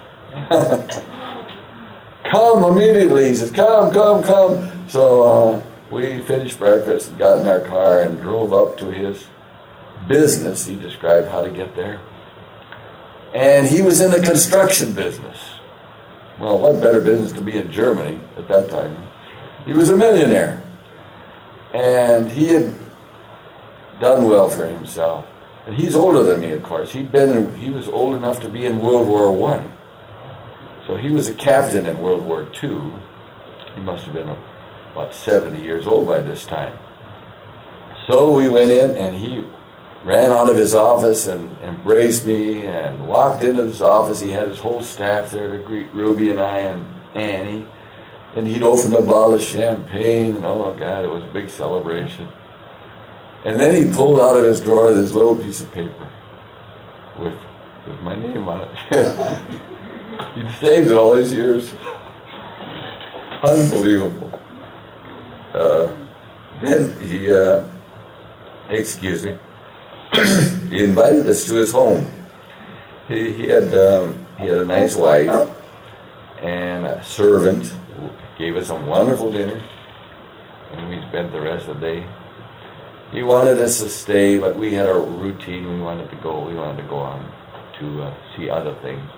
Come immediately. He says, come, come, come. So uh, we finished breakfast and got in our car and drove up to his business. He described how to get there. And he was in the construction business. Well, what better business to be in Germany at that time? He was a millionaire. And he had done well for himself. And he's older than me, of course. He'd been in, he was old enough to be in World War One. So he was a captain in World War Two. He must have been about seventy years old by this time. So we went in, and he ran out of his office and embraced me and walked into his office. He had his whole staff there to greet Ruby and I and Annie. And he'd opened a bottle of champagne, and oh God, it was a big celebration. And then he pulled out of his drawer this little piece of paper with, with my name on it. He'd saved it all these years. Unbelievable. Uh, then he, uh, excuse me, he invited us to his home. He, he had um, he had a nice wife and a servant who gave us a wonderful dinner, and we spent the rest of the day. He wanted us to stay, but we had a routine. We wanted to go. We wanted to go on to uh, see other things.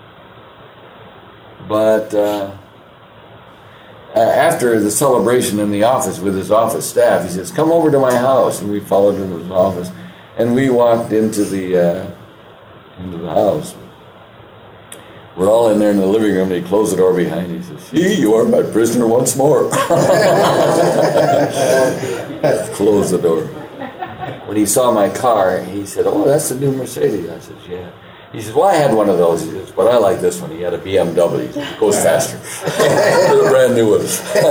But uh, after the celebration in the office with his office staff, he says, come over to my house. And we followed him to his office. And we walked into the uh, into the house. We're all in there in the living room, and he closed the door behind. He says, see, you are my prisoner once more. Closed the door. When he saw my car, he said, oh, that's the new Mercedes. I said, yeah. He says, well, I had one of those. He says, but I like this one. He had a B M W. It goes faster. It's a brand new one.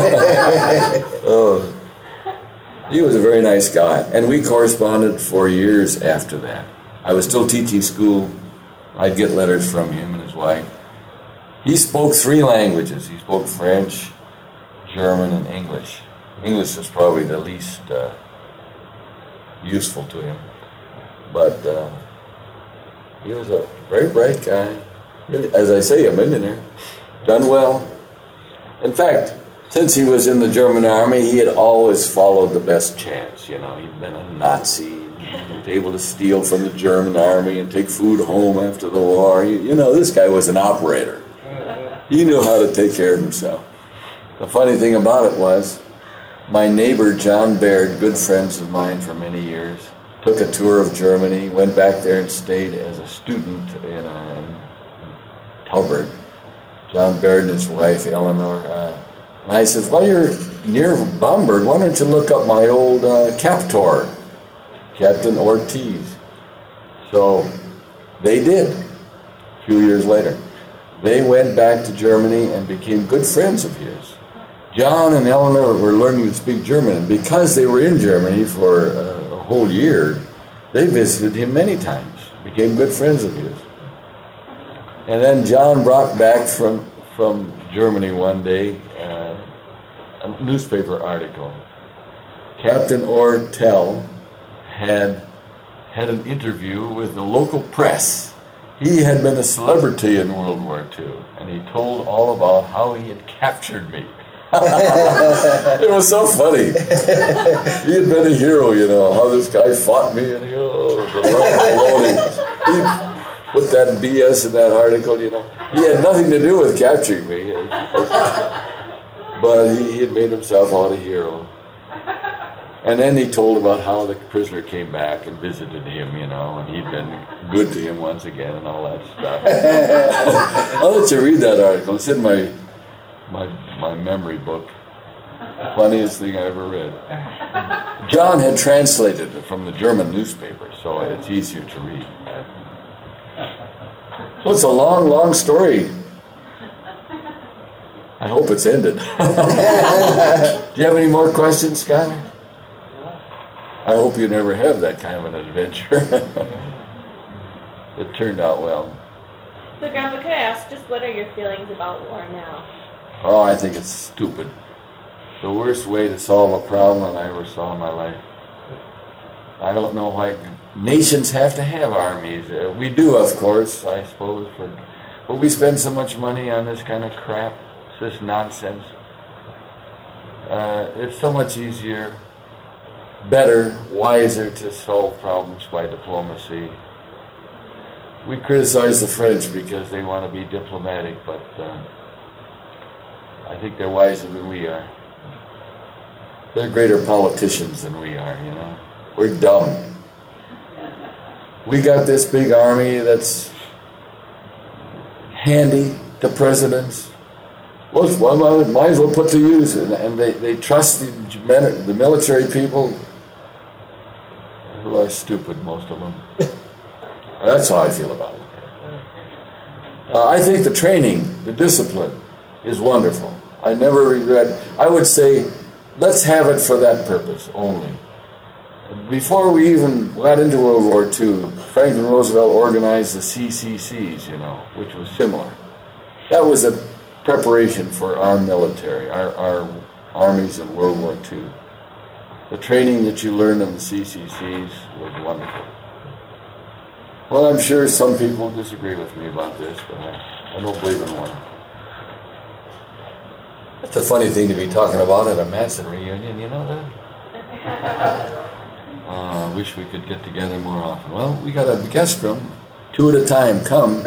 Oh. He was a very nice guy. And we corresponded for years after that. I was still teaching school. I'd get letters from him and his wife. He spoke three languages. He spoke French, German, and English. English was probably the least uh, useful to him. But uh, he was a very bright guy. As I say, a millionaire. Done well. In fact, since he was in the German army, he had always followed the best chance. You know, he'd been a Nazi. He was able to steal from the German army and take food home after the war. You, you know, this guy was an operator. He knew how to take care of himself. The funny thing about it was, my neighbor, John Baird, good friends of mine for many years, took a tour of Germany, went back there and stayed as a student in, uh, in Talbert. John Baird and his wife, Eleanor. Uh, and I said, well, you're near Bamberg. Why don't you look up my old uh, captor, Captain Ortiz? So they did a few years later. They went back to Germany and became good friends of his. John and Eleanor were learning to speak German, and because they were in Germany for uh, a whole year, they visited him many times, became good friends of his. And then John brought back from, from Germany one day uh, a newspaper article. Captain Ortel had had an interview with the local press. He had been a celebrity in World War Two, and he told all about how he had captured me. It was so funny. He had been a hero, you know, how this guy fought me, and he, oh, the he put that B S in that article, you know. He had nothing to do with capturing me, but he, he had made himself out a hero. And then he told about how the prisoner came back and visited him, you know, and he'd been good to him once again and all that stuff. I'll let you read that article. It's in my my my memory book. Funniest thing I ever read. John had translated it from the German newspaper, so it's easier to read. So it's a long, long story. I hope it's ended. Do you have any more questions, Scott? I hope you never have that kind of an adventure. It turned out well. So, Grandpa, could I ask just what are your feelings about war now? Oh, I think it's stupid. The worst way to solve a problem I ever saw in my life. I don't know why nations have to have armies. Uh, we do, of course, I suppose, for, but we spend so much money on this kind of crap, this nonsense. Uh, it's so much easier, better, wiser to solve problems by diplomacy. We criticize the French because they want to be diplomatic, but uh, I think they're wiser than we are. They're greater politicians than we are, you know. We're dumb. We got this big army that's handy to presidents. Well, well might as well put to use it. And they, they trust the, the military people who are stupid, most of them. That's how I feel about it. Uh, I think the training, the discipline, is wonderful. I never regret. I would say, let's have it for that purpose only. Before we even got into World War Two, Franklin Roosevelt organized the C C Cs, you know, which was similar. That was a preparation for our military, our, our armies in World War Two. The training that you learned in the C C Cs was wonderful. Well, I'm sure some people disagree with me about this, but I, I don't believe in one. That's a funny thing to be talking about at a Manson reunion, you know that? I uh, wish we could get together more often. Well, we got a guest room. Two at a time, come.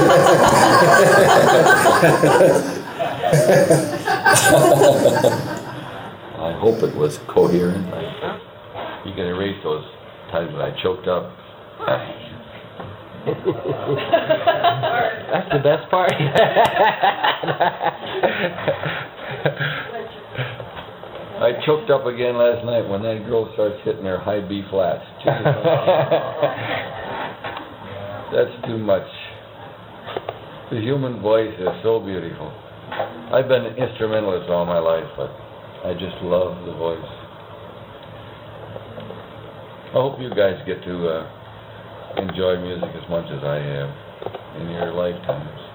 I hope it was coherent. You can erase those times that I choked up. That's the best part. I choked up again last night when that girl starts hitting her high B flats. That's too much. The human voice is so beautiful. I've been an instrumentalist all my life, but I just love the voice. I hope you guys get to uh, enjoy music as much as I have in your lifetimes.